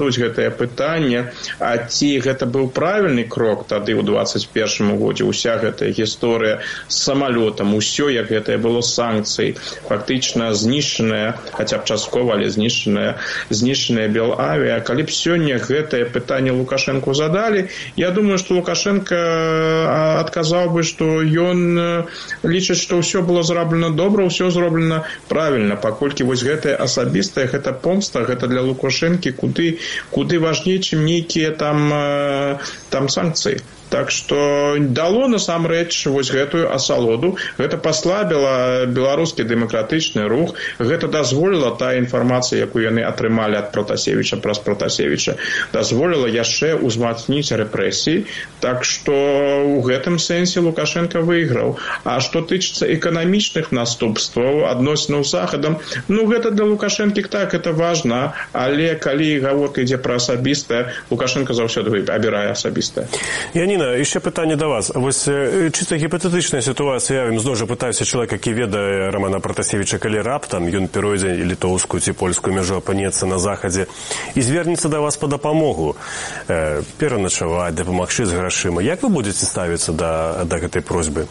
кладуць гэтае пытанне, а ці гэта быў правільны крок тады ў 21 годзе, уся гэтая гісторыя з самалётам, усё, як гэтае было санкцыі, фактычна знішчаная, хаця б часткова, але знішчаная Белавіа. Калі б сёння гэтае пытанне Лукашенку задалі, я думаю, што Лукашенко адказаў бы, што ён лічыць, што ўсё было зроблена добра, ўсё зроблена правільна, паколькі вось гэтае асабістае, гэта помста, гэта для Лукашэнкі куды важней, чым нейкія там санкцыі. Так што дало насамрэч вось гэтую асалоду, гэта паслабіла беларускі дэмакратычны рух, гэта дазволіла тая інфармацыя, якую яны атрымалі ад Протасевіча праз Протасевіча, дазволіла яшчэ ўзмацніць рэпрэсіі, так што ў гэтым сэнсе Лукашенко выйграў. А што тычыцца эканамічных наступстваў адносінаў з Захадам, гэта для Лукашэнкі так, это важна, але калі гаворка ідзе пра асабістае, Лукашенко заўсёды абірае асабістае. Яніна, яшчэ пытанне да вас. Вось чыста гіпатэтычная сітуацыя, я зноў жа пытаюся чалавека, які ведае Рамана Пратасевіча, калі раптам ён перойдзе літоўскую ці польскую мяжу, апынецца на захадзе і звернецца да вас па дапамогу, пераначаваць, дапамагчы з грашыма. Як вы будзеце ставіцца да гэтай просьбы?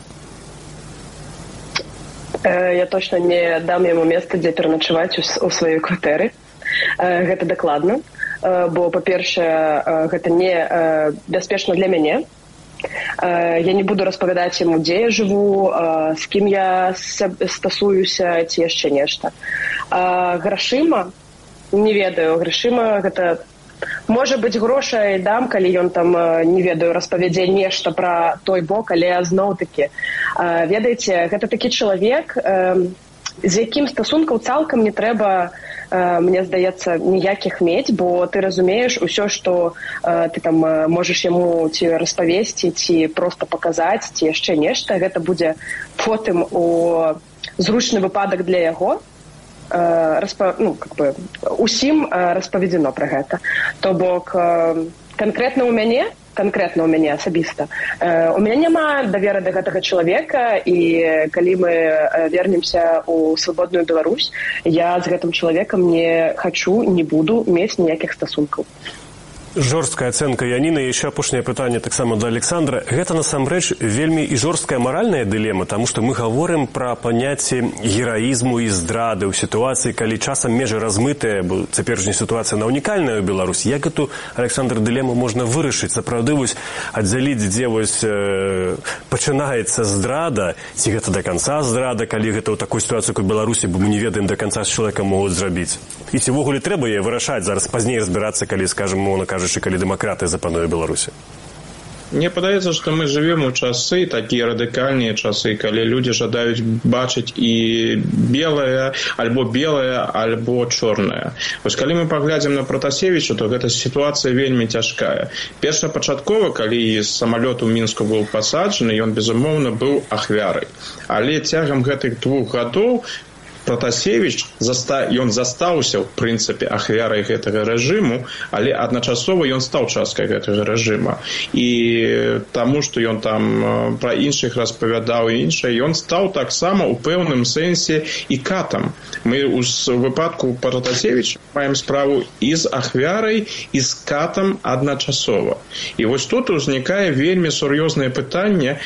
Я точно не дам яму месца, дзе пераначаваць у сваёй кватэры. Гэта дакладна. Бо, па-першае, гэта не бяспечна для мяне. Я не буду распавядаць яму, дзе я жыву, з кім я стасуюся, ці яшчэ нешта. Грашыма, не ведаю, грашыма гэта... Можа быць, грошай дам, калі ён там, не ведаю, распавядзе нешта пра той бок, але зноў-такі. Ведаеце, гэта такі чалавек, з якім стасункаў цалкам не трэба, мне здаецца, ніякіх мець, бо ты разумееш усё, што ты там можаш яму ці распавесці, ці проста паказаць, ці яшчэ нешта. Гэта будзе потым у зручны выпадак для яго. Усім распаведзено пра гэта. То бок, канкрэтна ў мяне асабіста, у мяне няма даверы да гэтага чалавека, і калі мы вернемся ў свабодную Беларусь, я з гэтым чалавекам не хачу, не буду мець ніякіх стасункаў. Жорсткая ацэнка Яніны. І яшчэ апошняе пытанне таксама да Александра. Гэта насамрэч вельмі і жорсткая маральная дылема, таму што мы гаворым пра паняцце гераізму і здрады ў сітуацыі, калі часам межы размытыя, бо цяперашняя сітуацыя на унікальная ў Беларусі. Як эту, Александр, дылему можна вырашыць? Сапраўды вось аддзяліць, дзе вось пачынаецца здрада, ці гэта да канца здрада, калі гэта ў такой сітуацыі, як у Беларусі, бо мы не ведаем да канца, з чалавекам могуць зрабіць. І ці ўвогуле трэба яе вырашаць зараз, пазней разбірацца, калі, скажам, мовна кажучы, калі дэмакратыя запануе Беларусі? Мне падаецца, што мы жывем у часы, такія радыкальныя часы, калі людзі жадаюць бачыць і белае, альбо чорнае. Вось калі мы паглядзім на Пратасевіча, то гэта сітуацыя вельмі цяжкая. Першапачаткова, калі самалёт у Мінску быў пасаджаны, ён, безумоўна, быў ахвярай. Але цягам гэтых 2 гадоў Пратасевіч, ён застаўся, ў прынцыпе, ахвярай гэтага рэжыму, але адначасова ён стаў часткай гэтага рэжыма. І таму, што ён там пра іншых распавядаў і іншае, ён стаў таксама ў пэўным сэнсе і катам. Мы ў выпадку Пратасевіча маем справу і з ахвярай, і з катам адначасова. І вось тут узнікае вельмі сур'ёзнае пытанне,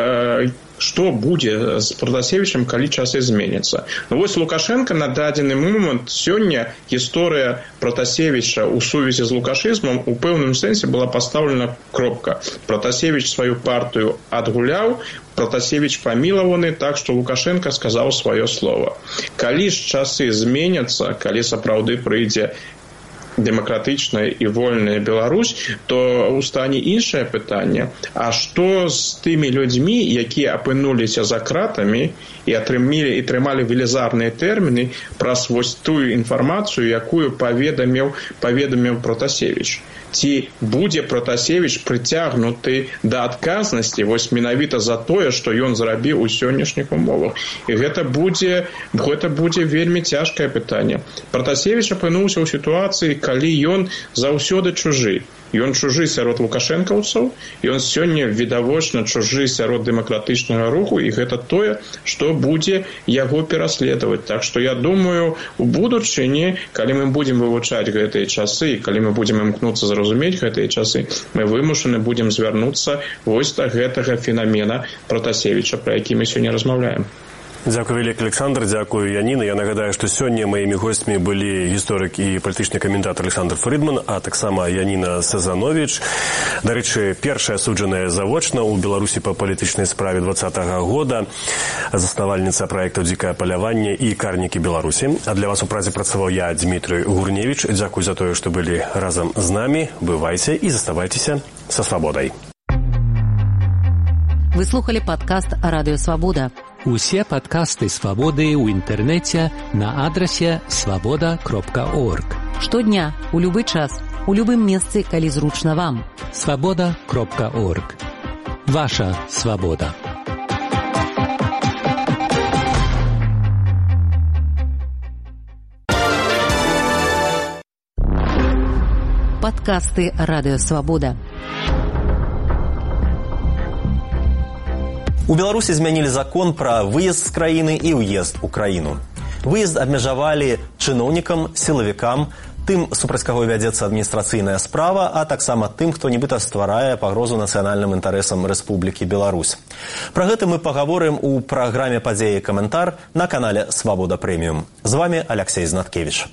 што будзе з Пратасевічам, калі часы зменяцца. Вось Лукашенко на дадзены момант, сёння гісторыя Пратасевіча ў сувязі з лукашызмам у пэўным сэнсе была пастаўлена кропка. Пратасевіч сваю партыю адгуляў, Пратасевіч памілаваны, так што Лукашенко сказаў сваё слова. Калі ж часы зменяцца, калі сапраўды прыйдзе дэмакратычная і вольная Беларусь, то устане іншае пытанне. А што з тымі людзьмі, якія апынуліся за кратамі і трымалі велізарныя тэрміны праз вось тую інфармацыю, якую паведаміў Пратасевіч? Ці будзе Пратасевіч прыцягнуты да адказнасці вось менавіта за тое, што ён зрабіў у сённяшніх умовах? І гэта будзе вельмі цяжкае пытанне. Пратасевіч апынуўся ў сітуацыі, калі ён заўсёды чужы. Ён чужы сярод лукашэнкаўцаў, і ён сёння відавочна чужы сярод дэмакратычнага руху, і гэта тое, што будзе яго пераследаваць. Так што я думаю, у будучыні, калі мы будзем вывучаць гэтыя часы, калі мы будзем імкнуцца зразумець гэтыя часы, мы вымушаны будзем звярнуцца вось да гэтага фенамена Пратасевіча, пра які мы сёння размаўляем. Дзякую вялікі, Александр, дзякую, Яніна. Я нагадаю, што сёння маімі гостямі былі гісторык і палітычны каментатар Александр Фрыдман, а таксама Яніна Сазанович. Дарэчы, першая асуджаная завочна ў Беларусі па палітычнай справе 2020 года, заснавальніца праектаў «Дзікае паляванне» і «Карнікі Беларусі». А для вас у празе працаваў я, Дмітрый Гурневіч. Дзякую за тое, што былі разам з намі. Бывайце і заставайцеся са свабодай. Вы слухали падкаст «Радыё Свабода». Усе падкасты «Свабоды» ў інтэрнэце на адрасе свабода.орг. Штодня, у любы час, у любым месцы, калі зручна вам. свабода.орг. Ваша свабода. Падкасты «Радыё Свабода». У Беларусі змянілі закон пра выезд з краіны і ўезд у краіну. Выезд абмежавалі чыноўнікам, сілавікам, тым, супраць каго вядзецца адміністрацыйная справа, а таксама тым, хто нібыта стварае пагрозу нацыянальным інтарэсам Рэспублікі Беларусь. Пра гэта мы пагаворым у праграме «Падзеі і каментар» на канале «Свабода Прэміум». З вами Алексей Знаткевич.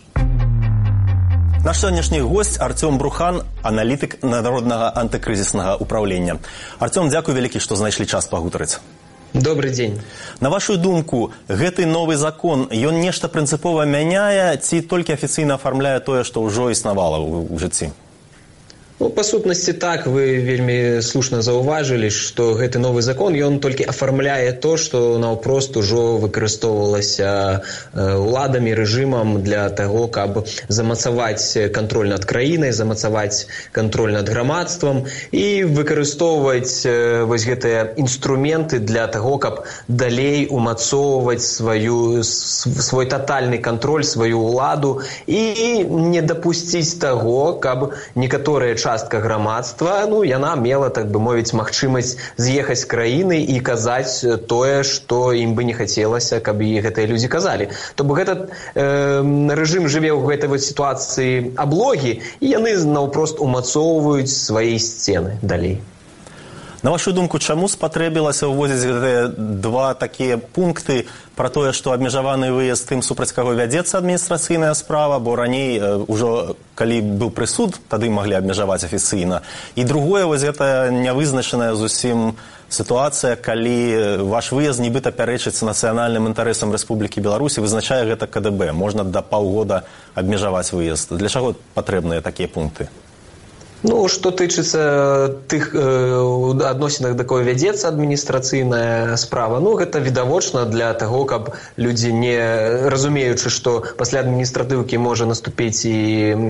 Наш сённяшні госць Артём Брухан, аналітык Народнага антыкрызіснага ўпраўлення. Артём, дзякуй вялікі, што знайшлі час пагутарыць. Добрый дзень. На вашу думку, гэты новы закон, ён нешта прынцыпова мяняе ці толькі афіцыйна афармляе тое, што ўжо існавала ў жыцці? Ну, па сутнасці так, вы вельмі слушна заўважылі, што гэты новы закон, ён толькі афармляе то, што наўпрост ужо выкарыстоўвалася уладамі, рэжымам для таго, каб замацаваць кантроль над краінай, замацаваць кантроль над грамадствам і выкарыстоўваць вось гэтыя інструменты для таго, каб далей умацоўваць свой татальны кантроль, сваю ўладу і не дапусціць таго, каб некаторыя частка грамадства, яна мела, так бы мовіць, магчымасць з'ехаць з краіны і казаць тое, што ім бы не хацелася, каб і гэтыя людзі казалі. То бок этот рэжым жыве ў гэтай сітуацыі аблогі, і яны наўпрост умацоўваюць свае сцены далей. На вашу думку, чаму спатрэбілася ўводзіць гэтыя два такія пункты пра тое, што абмежаваны выезд тым, супраць каго вядзецца адміністрацыйная справа, бо раней ужо, калі быў прысуд, тады маглі абмежаваць афіцыйна. І другое, вось гэта нявызначаная зусім сітуацыя, калі ваш выезд нібыта пярэчыць нацыянальным інтарэсам Рэспублікі Беларусь, вызначае гэта КДБ. Можна да паўгода абмежаваць выезд. Для чаго патрэбныя такія пункты? Ну, што тычыцца тых адносінах, да кого вядзецца адміністрацыйная справа, гэта відавочна для таго, каб людзі, не разумеючы, што пасля адміністратыўкі можа наступіць і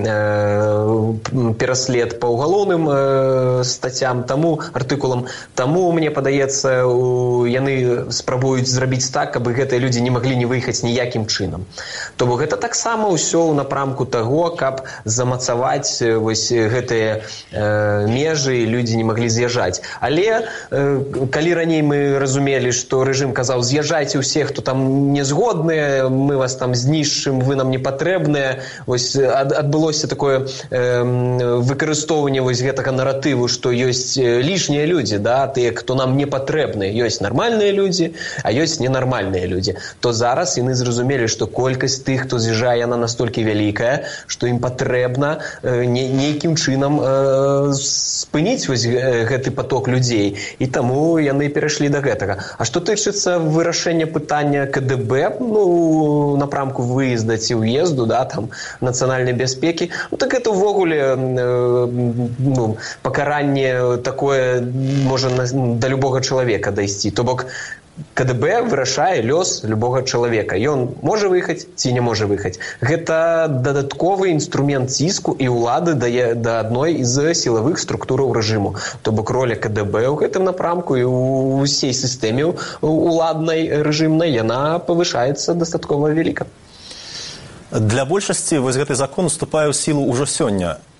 пераслед па ўгалоўным стацям, артыкулам. Таму, мне падаецца, яны спрабуюць зрабіць так, каб гэтыя людзі не маглі не выехаць ніякім чынам. То бок гэта таксама ўсё ў напрамку таго, каб замацаваць вось гэтыя межы, людзі не маглі з'язджаць. Але калі раней мы разумелі, што рэжым казаў, з'язджайце ўсе, хто там не згодныя, мы вас там знішчым, вы нам не патрэбныя, вось адбылося такое выкарыстоўванне вось гэтага наратыву, што ёсць лішнія людзі, тыя, хто нам не патрэбны. Ёсць нармальныя людзі, а ёсць ненармальныя людзі. То зараз яны зразумелі, што колькасць тых, хто з'язджае, яна настолькі вялікая, што ім патрэбна нейкім чынам спыніць вось гэты поток людзей, і таму яны перайшлі да гэтага. А што тычыцца вырашэння пытання КДБ, напрамку выезда ці ўезду, там нацыянальнай бяспекі, так гэта ўвогуле пакаранне такое можа да любога чалавека дайсці. То бок КДБ вырашае лёс любога чалавека. Ён можа выехаць ці не можа выехаць. Гэта дадатковы інструмент ціску і ўлады да адной з сілавых структураў рэжыму. То бок роля КДБ ў гэтым напрамку і ў усей сістэме уладнай рэжымнай яна павышаецца дастаткова вяліка. Для большасці вось гэты закон уступае ў сілу ўжо сёння.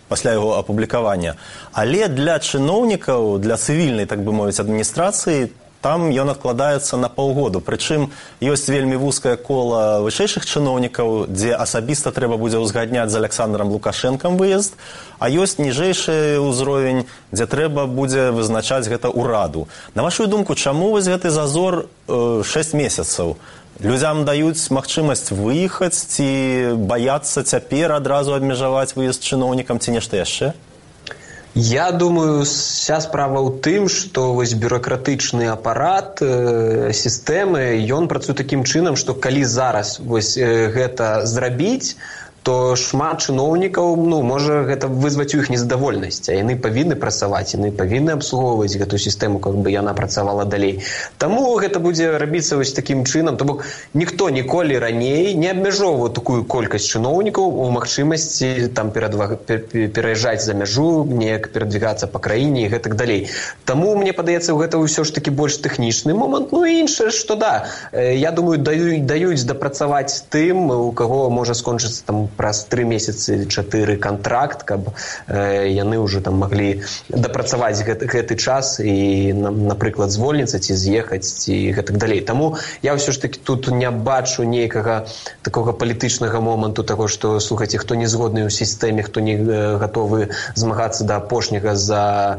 пасля яго апублікавання. Але для чыноўнікаў, для цывільнай, так бы мовіць, адміністрацыі, там ён адкладаецца на паўгоду. Прычым ёсць вельмі вузкае кола вышэйшых чыноўнікаў, дзе асабіста трэба будзе ўзгадняць з Александром Лукашэнкам выезд, а ёсць ніжэйшы ўзровень, дзе трэба будзе вызначаць гэта ўраду. На вашу думку, чаму вось гэты зазор 6 месяцаў? Людзям даюць магчымасць выехаць ці баяцца цяпер адразу абмежаваць выезд чыноўнікам ці нешта яшчэ? Я думаю, вся справа ў тым, што вось бюракратычны апарат сістэмы, ён працуе такім чынам, што калі зараз вось гэта зрабіць, то шмат чыноўнікаў, можа гэта вызваць у іх незадавольнасць, а яны павінны працаваць, яны павінны абслугоўваць гэту сістэму, каб бы яна працавала далей. Таму гэта будзе рабіцца вось такім чынам, то бок ніхто ніколі раней не абмяжоўваў такую колькасць чыноўнікаў у магчымасці там пераязджаць за мяжу, неяк перадвігацца па краіне і гэтак далей. Таму мне падаецца, гэта ўсё ж такі больш тэхнічны момант. І іншае, што я думаю, даюць дапрацаваць тым, у каго можа скончыцца там праз 3 месяцы 4 контракт, каб яны ўжо там маглі дапрацаваць гэты час і, напрыклад, звольніцца ці з'ехаць ці гэтак далей. Таму я ўсё ж такі тут не бачу нейкага такога палітычнага моманту таго, што, слухайце, хто не згодны ў сістэме, хто не гатовы змагацца да апошняга за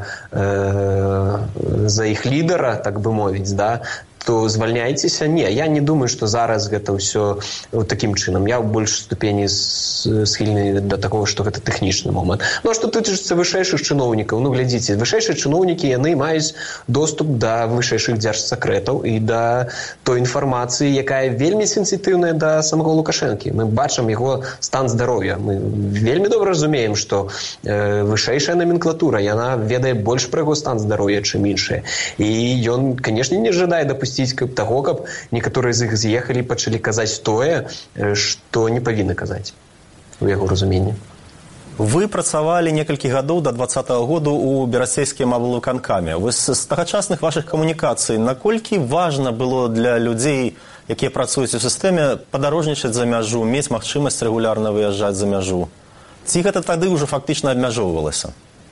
іх лідара, так бы мовіць, то звальняйцеся. Не, я не думаю, што зараз гэта ўсё такім чынам. Я ў больш ступені схільны да такого, што гэта тэхнічны момант. А што тычыцца вышэйшых чыноўнікаў, глядзіце, вышэйшыя чыноўнікі, яны маюць доступ да вышэйшых дзяржсакрэтаў і да той інфармацыі, якая вельмі сенсітыўная да самого Лукашэнкі. Мы бачым яго стан здароўя. Мы вельмі добра разумеем, што вышэйшая номенклатура, яна ведае больш пра яго стан здароўя, чым іншая. І ён, канешне, не жадае дапусціць таго, каб некаторыя з іх з'ехалі і пачалі казаць тое, што не павінны казаць у яго разуменні. Вы працавалі некалькі гадоў да 2020 году ў берасцейскім аблвыканкаме. Вось з тагачасных вашых камунікацый, наколькі важна было для людзей, якія працуюць у сістэме, падарожнічаць за мяжу, мець магчымасць рэгулярна выязджаць за мяжу? Ці гэта тады ўжо фактычна абмяжоўвалася?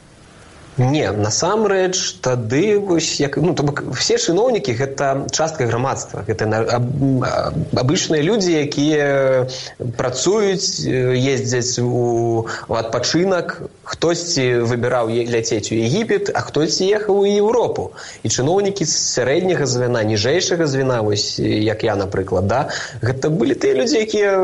Не, насамрэч, тады все чыноўнікі гэта частка грамадства, гэта абычныя людзі, якія працуюць, ездзяць у адпачынак, хтосьці выбіраў ляцець у Егіпет, а хтосьці ехаў у Еўропу. І чыноўнікі з сярэдняга звяна, ніжэйшага звяна, вось як я, напрыклад, гэта былі тыя людзі, якія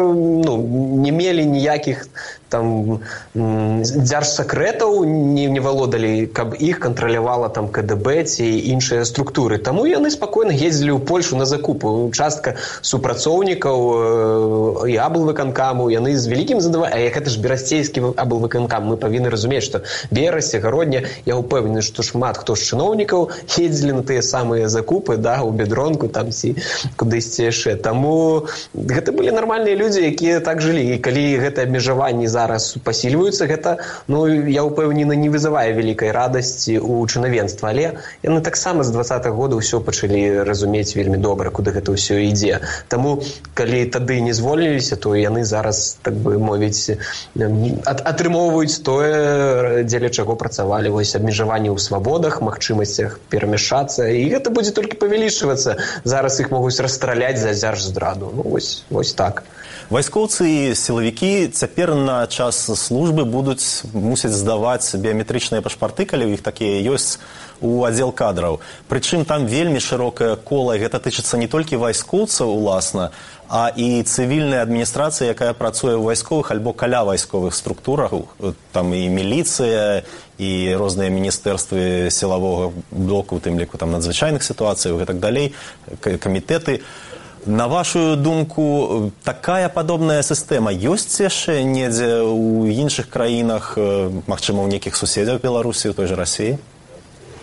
не мелі ніякіх там дзяржсакрэтаў, не валодалі, каб іх кантралявала там КДБ ці іншыя структуры. Таму яны спакойна ездзілі ў Польшу на закупы. Частка супрацоўнікаў і аблвыканкаму, яны з вялікім задавальненнем, а гэта ж берасцейскі аблвыканкам, мы павінны разумець, што Берасце, Гародня, я ўпэўнены, што шмат хто з чыноўнікаў ездзілі на тыя самыя закупы, у Бедронку там ці кудысьці яшчэ. Таму гэта былі нармальныя людзі, якія так жылі. І калі гэта абмежаванні зараз пасільваюцца, гэта, я ўпэўнены, не вызывае вялікай радасці ў чынавенства. Але яны таксама з 20-х года ўсё пачалі разумець вельмі добра, куды гэта ўсё ідзе. Таму, калі тады не звольніліся, то яны зараз, так бы мовіць, атрымоўваюць тое, дзеля чаго працавалі. Вось абмежаванні ў свабодах, магчымасцях перамяшацца. І гэта будзе толькі павялічвацца. Зараз іх могуць расстраляць за дзяржздраду. Вось так. Вайскоўцы і сілавікі цяпер на час службы мусяць здаваць біяметрычныя пашпарты, калі ў іх такія ёсць, у аддзел кадраў. Прычым там вельмі шырокае кола, і гэта тычыцца не толькі вайскоўцаў, уласна, а і цывільная адміністрацыя, якая працуе ў вайсковых альбо каля вайсковых структурах. Там і міліцыя, і розныя міністэрствы сілавога блоку, у тым ліку там надзвычайных сітуацый, і гэтак далей, камітэты. На вашу думку, такая падобная сістэма ёсць яшчэ недзе ў іншых краінах, магчыма, ў нейкіх суседзях Беларусі, у той жа Расіі?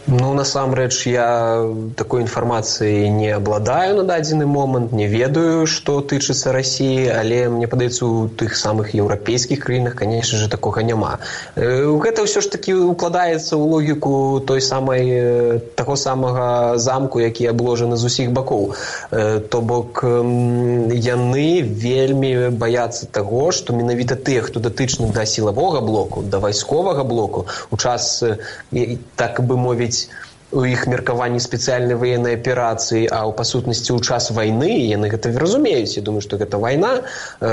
Ну, насамрэч, я такой інфармацыі не абладаю на дадзены момант, не ведаю, што тычыцца Расіі, але мне падаецца, у тых самых еўрапейскіх краінах, конечно же, такога няма. Гэта ўсё ж такі укладаецца ў логіку таго самага замку, які абложаны з усіх бакоў. То бок, яны вельмі баяцца таго, што менавіта тыя, хто датычны да сілавога блоку, да вайсковага блоку, у час, так бы мовіць, у іх меркаванні спецыяльнай ваеннай аперацыі, а ў па-сутнасці ў час вайны, яны гэта разумеюць, я думаю, што гэта вайна,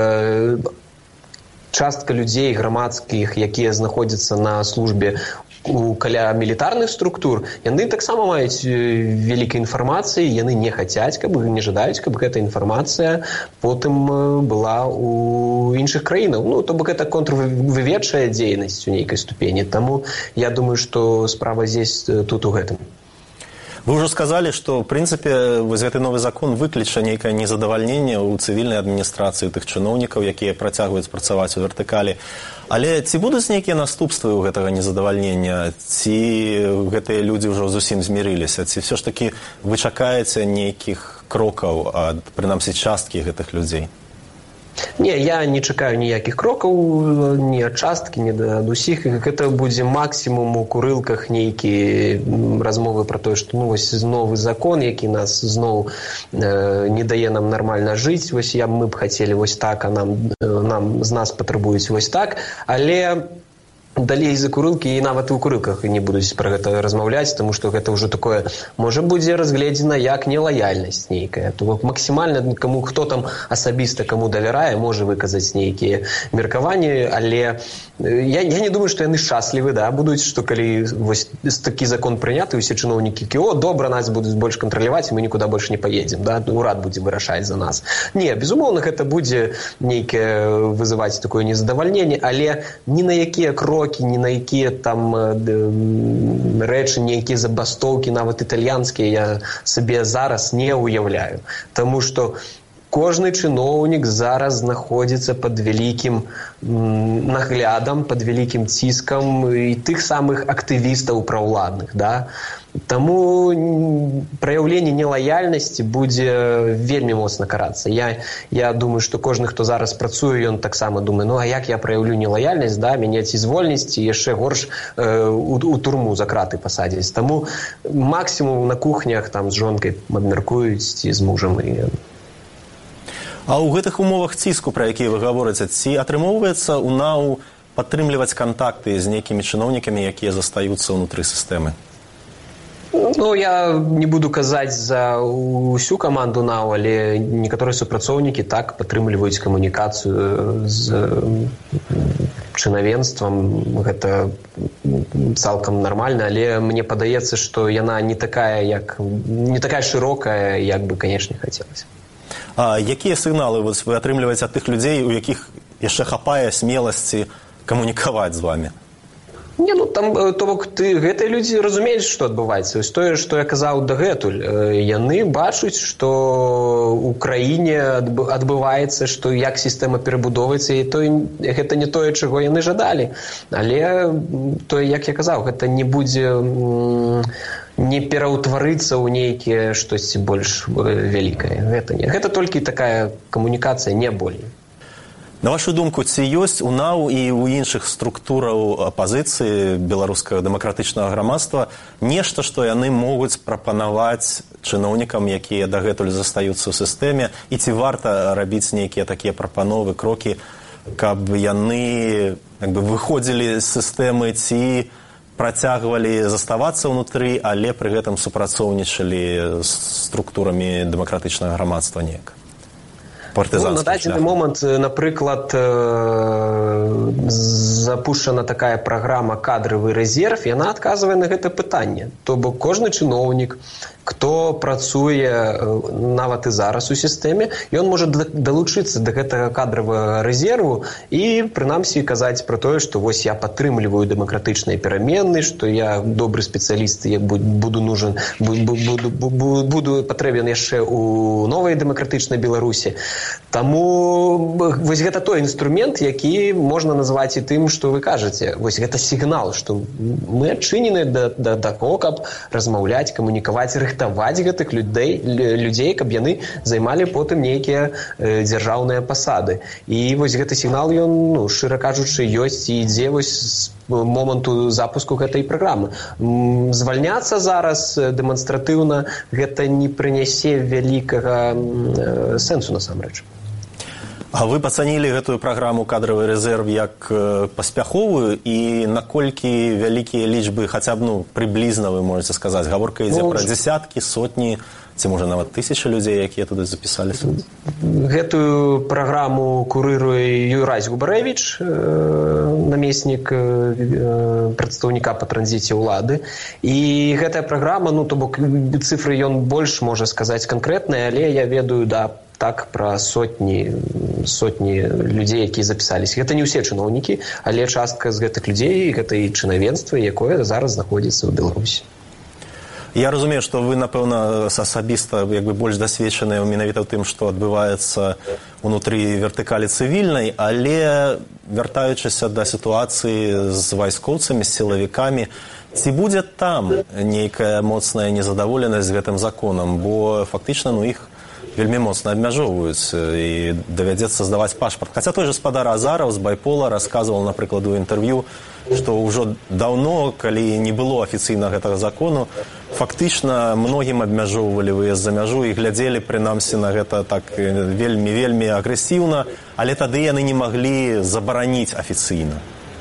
частка людзей грамадскіх, якія знаходзяцца на службе каля мілітарных структур, яны таксама маюць вялікай інфармацыі, яны не хацяць, не жадаюць, каб гэта інфармацыя потым была ў іншых краінах. Ну, то бок гэта контрвыведчая дзейнасць у нейкай ступені. Таму я думаю, што справа здесь тут у гэтым. Вы ўжо сказалі, што, в прынцыпе, гэты новы закон выкліча нейкае незадавальненне ў цывільнай адміністрацыі тых чыноўнікаў, якія працягваюць працаваць у вертыкалі. Але ці будуць нейкія наступствы ў гэтага незадавальнення? Ці гэтыя людзі ўжо зусім змірыліся? Ці ўсё ж такі вы чакаеце нейкіх крокаў ад, прынамсі, часткі гэтых людзей? Не, я не чакаю ніякіх крокаў, ні ад часткі, ні ад усіх. Гэта будзе максімум у курылках нейкія размовы пра тое, што вось новы закон, які нас зноў не дае нам нармальна жыць. Вось мы б хацелі вось так, а нам з нас патрабуюць вось так. Але далей за курылкі і нават у курылках не будуць пра гэта размаўляць, таму што гэта ўжо такое, можа, будзе разгледзена як нелаяльнасць нейкая. То бок максімальна хто там асабіста каму давярае, можа выказаць нейкія меркаванні, але я не думаю, што яны шчаслівы, будуць, што калі вось такі закон прыняты, усе чыноўнікі, добра, нас будуць больш кантраляваць, мы нікуды больш не паедзем, урад будзе вырашаць за нас. Не, безумоўна, гэта будзе нейкае вызываць такое незадавальненне, але ні на якія крокі, ні на якія там рэчы, нейкія забастоўкі, нават італьянскія, я сабе зараз не ўяўляю. Таму што кожны чыноўнік зараз знаходзіцца пад вялікім наглядам, пад вялікім ціскам і тых самых актывістаў праўладных, Таму праяўленне нелаяльнасці будзе вельмі моцна карацца. Я думаю, што кожны, хто зараз працуе, ён таксама думае, а як я праяўлю нелаяльнасць, мяне ці звольніць, ці яшчэ горш у турму за краты пасадзіць. Таму максімум на кухнях там з жонкай абмяркуюць ці з мужам. А ў гэтых умовах ціску, пра якія вы гаворыце, ці атрымоўваецца ў НАУ падтрымліваць кантакты з нейкімі чыноўнікамі, якія застаюцца ўнутры сістэмы? Ну, я не буду казаць за ўсю каманду НАУ, але некаторыя супрацоўнікі так падтрымліваюць камунікацыю з чынавенствам. Гэта цалкам нармальна, але мне падаецца, што яна не такая шырокая, як бы, канешне, хацелася. А якія сігналы вы атрымліваеце ад тых людзей, у якіх яшчэ хапае смеласці камунікаваць з вамі? Не, то бок гэтыя людзі разумеюць, што адбываецца. Вось тое, што я казаў дагэтуль. Яны бачуць, што ў краіне адбываецца, што як сістэма перабудоўваецца, і гэта не тое, чаго яны жадалі. Але тое, як я казаў, гэта не будзе не пераўтварыцца ў нейкія штосьці больш вялікае. Гэта толькі такая камунікацыя, не болей. На вашу думку, ці ёсць у НАУ і ў іншых структураў апазіцыі беларускага дэмакратычнага грамадства нешта, што яны могуць прапанаваць чыноўнікам, якія дагэтуль застаюцца ў сістэме, і ці варта рабіць нейкія такія прапановы, крокі, каб яны выходзілі з сістэмы ці працягвалі заставацца ўнутры, але пры гэтым супрацоўнічалі з структурамі дэмакратычнага грамадства неяк? На дадзены момант, напрыклад, запушчана такая праграма «Кадравы рэзерв», яна адказвае на гэта пытанне. То бок кожны чыноўнік, хто працуе нават і зараз у сістэме, ён можа далучыцца да гэтага кадравага рэзерву і, прынамсі, казаць пра тое, што вось я падтрымліваю дэмакратычныя перамены, што я добры спецыяліст, я буду патрэбен яшчэ ў новай дэмакратычнай Беларусі. Таму вось гэта той інструмент, які можна назваць і тым, што вы кажаце. Вось гэта сігнал, што мы адчынены да таго, каб размаўляць, камунікаваць, рыхтаваць гэтых людзей, каб яны займалі потым нейкія дзяржаўныя пасады. І вось гэты сігнал, ён, шчыра кажучы, ёсць і ідзе вось з моманту запуску гэтай праграмы. Звальняцца зараз дэманстратыўна гэта не прынясе вялікага сэнсу насамрэч. А вы пацанілі гэтую праграму «Кадравы рэзерв» як паспяховую, і наколькі вялікія лічбы, хаця б прыблізна вы можаце сказаць, гаворка ідзе пра дзясяткі, сотні, ці можа нават тысячы людзей, якія туды запісаліся? Гэтую праграму курыруе Юрась Губарэвіч, намеснік прадстаўніка па транзіце ўлады. І гэтая праграма, то бок цифры ён больш можа сказаць канкрэтныя, але я ведаю, так пра сотні людзей, якія запісаліся. Гэта не ўсе чыноўнікі, але частка з гэтых людзей, гэта і чынавенства, якое зараз знаходзіцца ў Беларусі. Я разумею, што вы, напэўна, асабіста больш дасведчаныя менавіта ў тым, што адбываецца ўнутры вертыкалі цывільнай, але вяртаючыся да сітуацыі з вайскоўцамі, з сілавікамі, ці будзе там нейкая моцная незадаволенасць з гэтым законам, бо фактычна іх вельмі моцна абмяжоўваюць і давядзецца здаваць пашпарт. Хаця той жа спадар Азараў з Байпола расказваў, напрыклад, у інтэрв'ю, што ўжо даўно, калі не было афіцыйна гэтага закону, фактычна многім абмяжоўвалі выезд за мяжу і глядзелі, прынамсі, на гэта так вельмі агрэсіўна, але тады яны не маглі забараніць афіцыйна.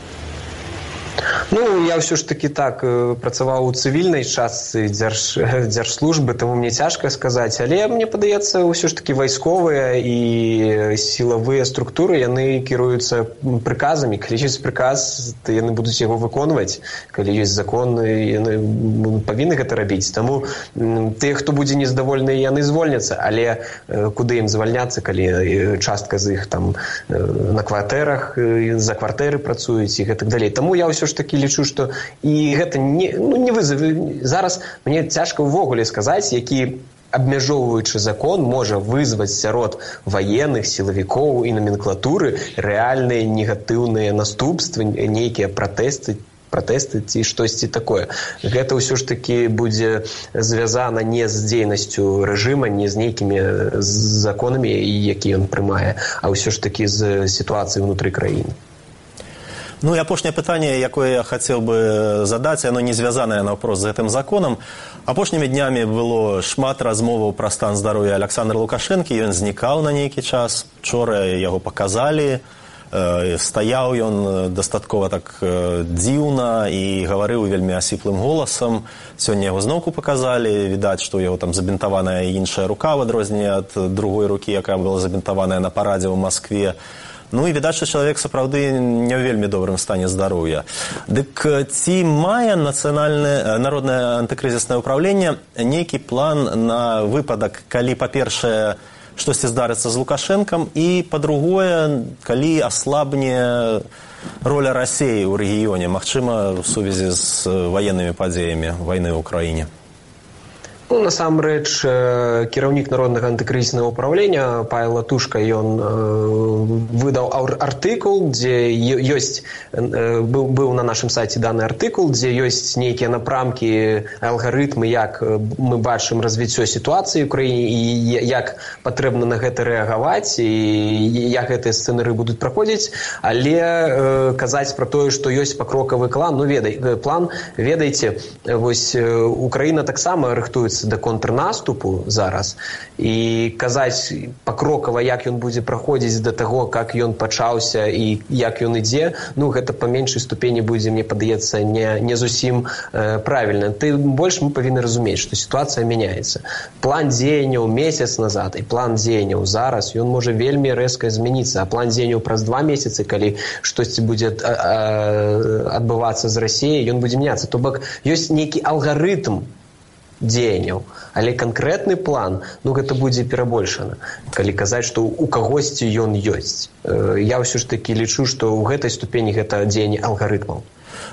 Я ўсё ж такі так працаваў у цывільнай частцы дзяржслужбы, таму мне цяжка сказаць, але мне падаецца, ўсё ж такі вайсковыя і сілавыя структуры, яны кіруюцца прыказамі. Калі ёсць прыказ, то яны будуць яго выконваць. Калі ёсць закон, яны павінны гэта рабіць. Таму тыя, хто будзе нездавольны, яны звольняцца, але куды ім звальняцца, калі частка з іх там на кватэрах, за кватэры працуюць і гэтак далей. Таму я ўсё ж такі лічу, што і гэта не вызове. Зараз мне цяжка ўвогуле сказаць, які абмяжоўваючы закон можа вызваць сярод ваенных, сілавікоў і номенклатуры рэальныя негатыўныя наступствы, нейкія пратэсты ці штосьці такое. Гэта ўсё ж такі будзе звязана не з дзейнасцю рэжыма, не з нейкімі законамі, які ён прымае, а ўсё ж такі з сітуацыяй унутры краіны. І апошняе пытанне, якое я хацеў бы задаць, яно не звязанае наўпрост з гэтым законам. Апошнімі днямі было шмат размоваў пра стан здароўя Аляксандра Лукашэнкі, ён знікаў на нейкі час, учора яго паказалі, стаяў ён дастаткова так дзіўна і гаварыў вельмі асіплым голасам. Сёння яго зноўку паказалі, відаць, што ў яго там забінтаваная іншая рука, в адрозненне ад другой рукі, якая была забінтаваная на парадзе ў Маскве. І відаць, што чалавек сапраўды не ў вельмі добрым стане здароўя. Дык ці мае Народнае антыкрызіснае ўпраўленне нейкі план на выпадак, калі, па-першае, штосьці здарыцца з Лукашэнкам, і, па-другое, калі аслабне роля Расіі ў рэгіёне, магчыма, у сувязі з ваеннымі падзеямі вайны ў Украіне? Насамрэч, кіраўнік Народнага антыкрызіснага ўпраўлення Павел Латушка, ён выдаў артыкул, дзе ёсць, быў на нашым сайце даны артыкул, дзе ёсць нейкія напрамкі, алгарытмы, як мы бачым развіццё сітуацыі ў краіне і як патрэбна на гэта рэагаваць і як гэтыя сцэнары будуць праходзіць, але казаць пра тое, што ёсць пакрокавы план, ведаеце, вось Украіна таксама рыхтуецца да контрнаступу зараз, і казаць пакрокава, як ён будзе праходзіць да таго, как ён пачаўся і як ён ідзе, гэта па меншай ступені будзе, мне падаецца, не зусім правільна. Тым больш мы павінны разумець, што сітуацыя мяняецца. План дзеянняў месяц назад і план дзеянняў зараз, ён можа вельмі рэзка змяніцца, а план дзеянняў праз 2 месяцы, калі штосьці будзе адбывацца з Расіяй, ён будзе мяняцца. То бок ёсць нейкі алгарытм дзеянняў, але канкрэтны план, гэта будзе перабольшана, калі казаць, што у кагосьці ён ёсць. Я ўсё ж такі лічу, што ў гэтай ступені гэта дзеянне алгарытмаў.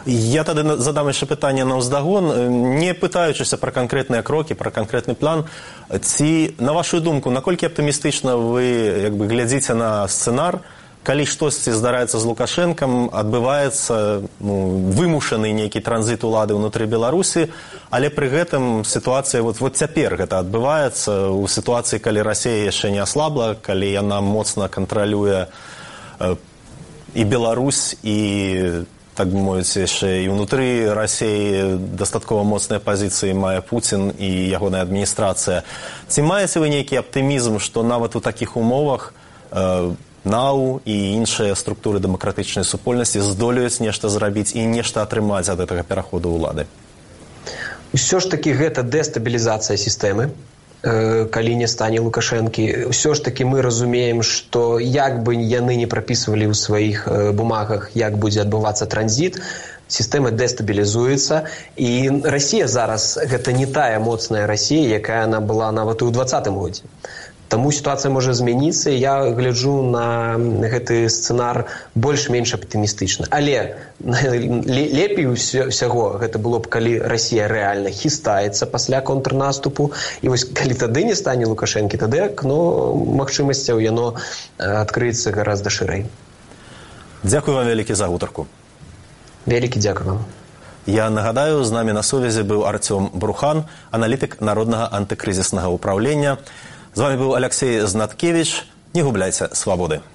Я тады задам яшчэ пытанне наўздагон, не пытаючыся пра канкрэтныя крокі, пра канкрэтны план. Ці, на вашу думку, наколькі аптымістычна вы глядзіце на сцэнар, калі штосьці здараецца з Лукашэнкам, адбываецца вымушаны нейкі транзіт улады ўнутры Беларусі, але пры гэтым сітуацыя вот цяпер гэта адбываецца ў сітуацыі, калі Расія яшчэ не аслабла, калі яна моцна кантралюе і Беларусь, і, так бы мовіць, яшчэ і ўнутры Расіі дастаткова моцныя пазіцыі мае Пуцін і ягоная адміністрацыя. Ці маеце вы нейкі аптымізм, што нават у такіх умовах НАУ і іншыя структуры дэмакратычнай супольнасці здолеюць нешта зрабіць і нешта атрымаць ад гэтага пераходу ўлады? Усё ж такі гэта дэстабілізацыя сістэмы, калі не стане Лукашэнкі. Усё ж такі мы разумеем, што як бы яны не прапісвалі ў сваіх бумагах, як будзе адбывацца транзіт, сістэма дэстабілізуецца, і Расія зараз гэта не тая моцная Расія, якая она была нават і ў 2020 годзе. Таму сітуацыя можа змяніцца, і я гляджу на гэты сцэнар больш-менш аптымістычна. Але лепей усяго гэта было б, калі Расія рэальна хістаецца пасля контрнаступу, і вось калі тады не стане Лукашэнкі, тады акно магчымасцяў яно адкрыецца гораздо шырэй. Дзякую вам вялікі за гутарку. Вялікі дзякую вам. Я нагадаю, з намі на сувязі быў Артём Брухан, аналітык Народнага антыкрызіснага ўпраўлення. З вами быў Алексей Знаткевич. Не губляйце свабоды.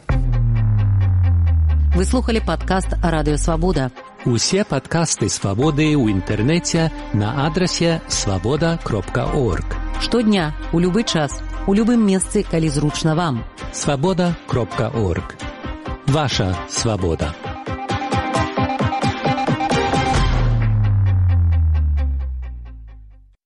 Вы слухали падкаст «Радыё Свабода». Усе падкасты «Свабоды» ў інтэрнэце на адрасе свабода.орг. Штодня, у любы час, у любым месцы, калі зручна вам. Свабода.орг. Ваша свабода.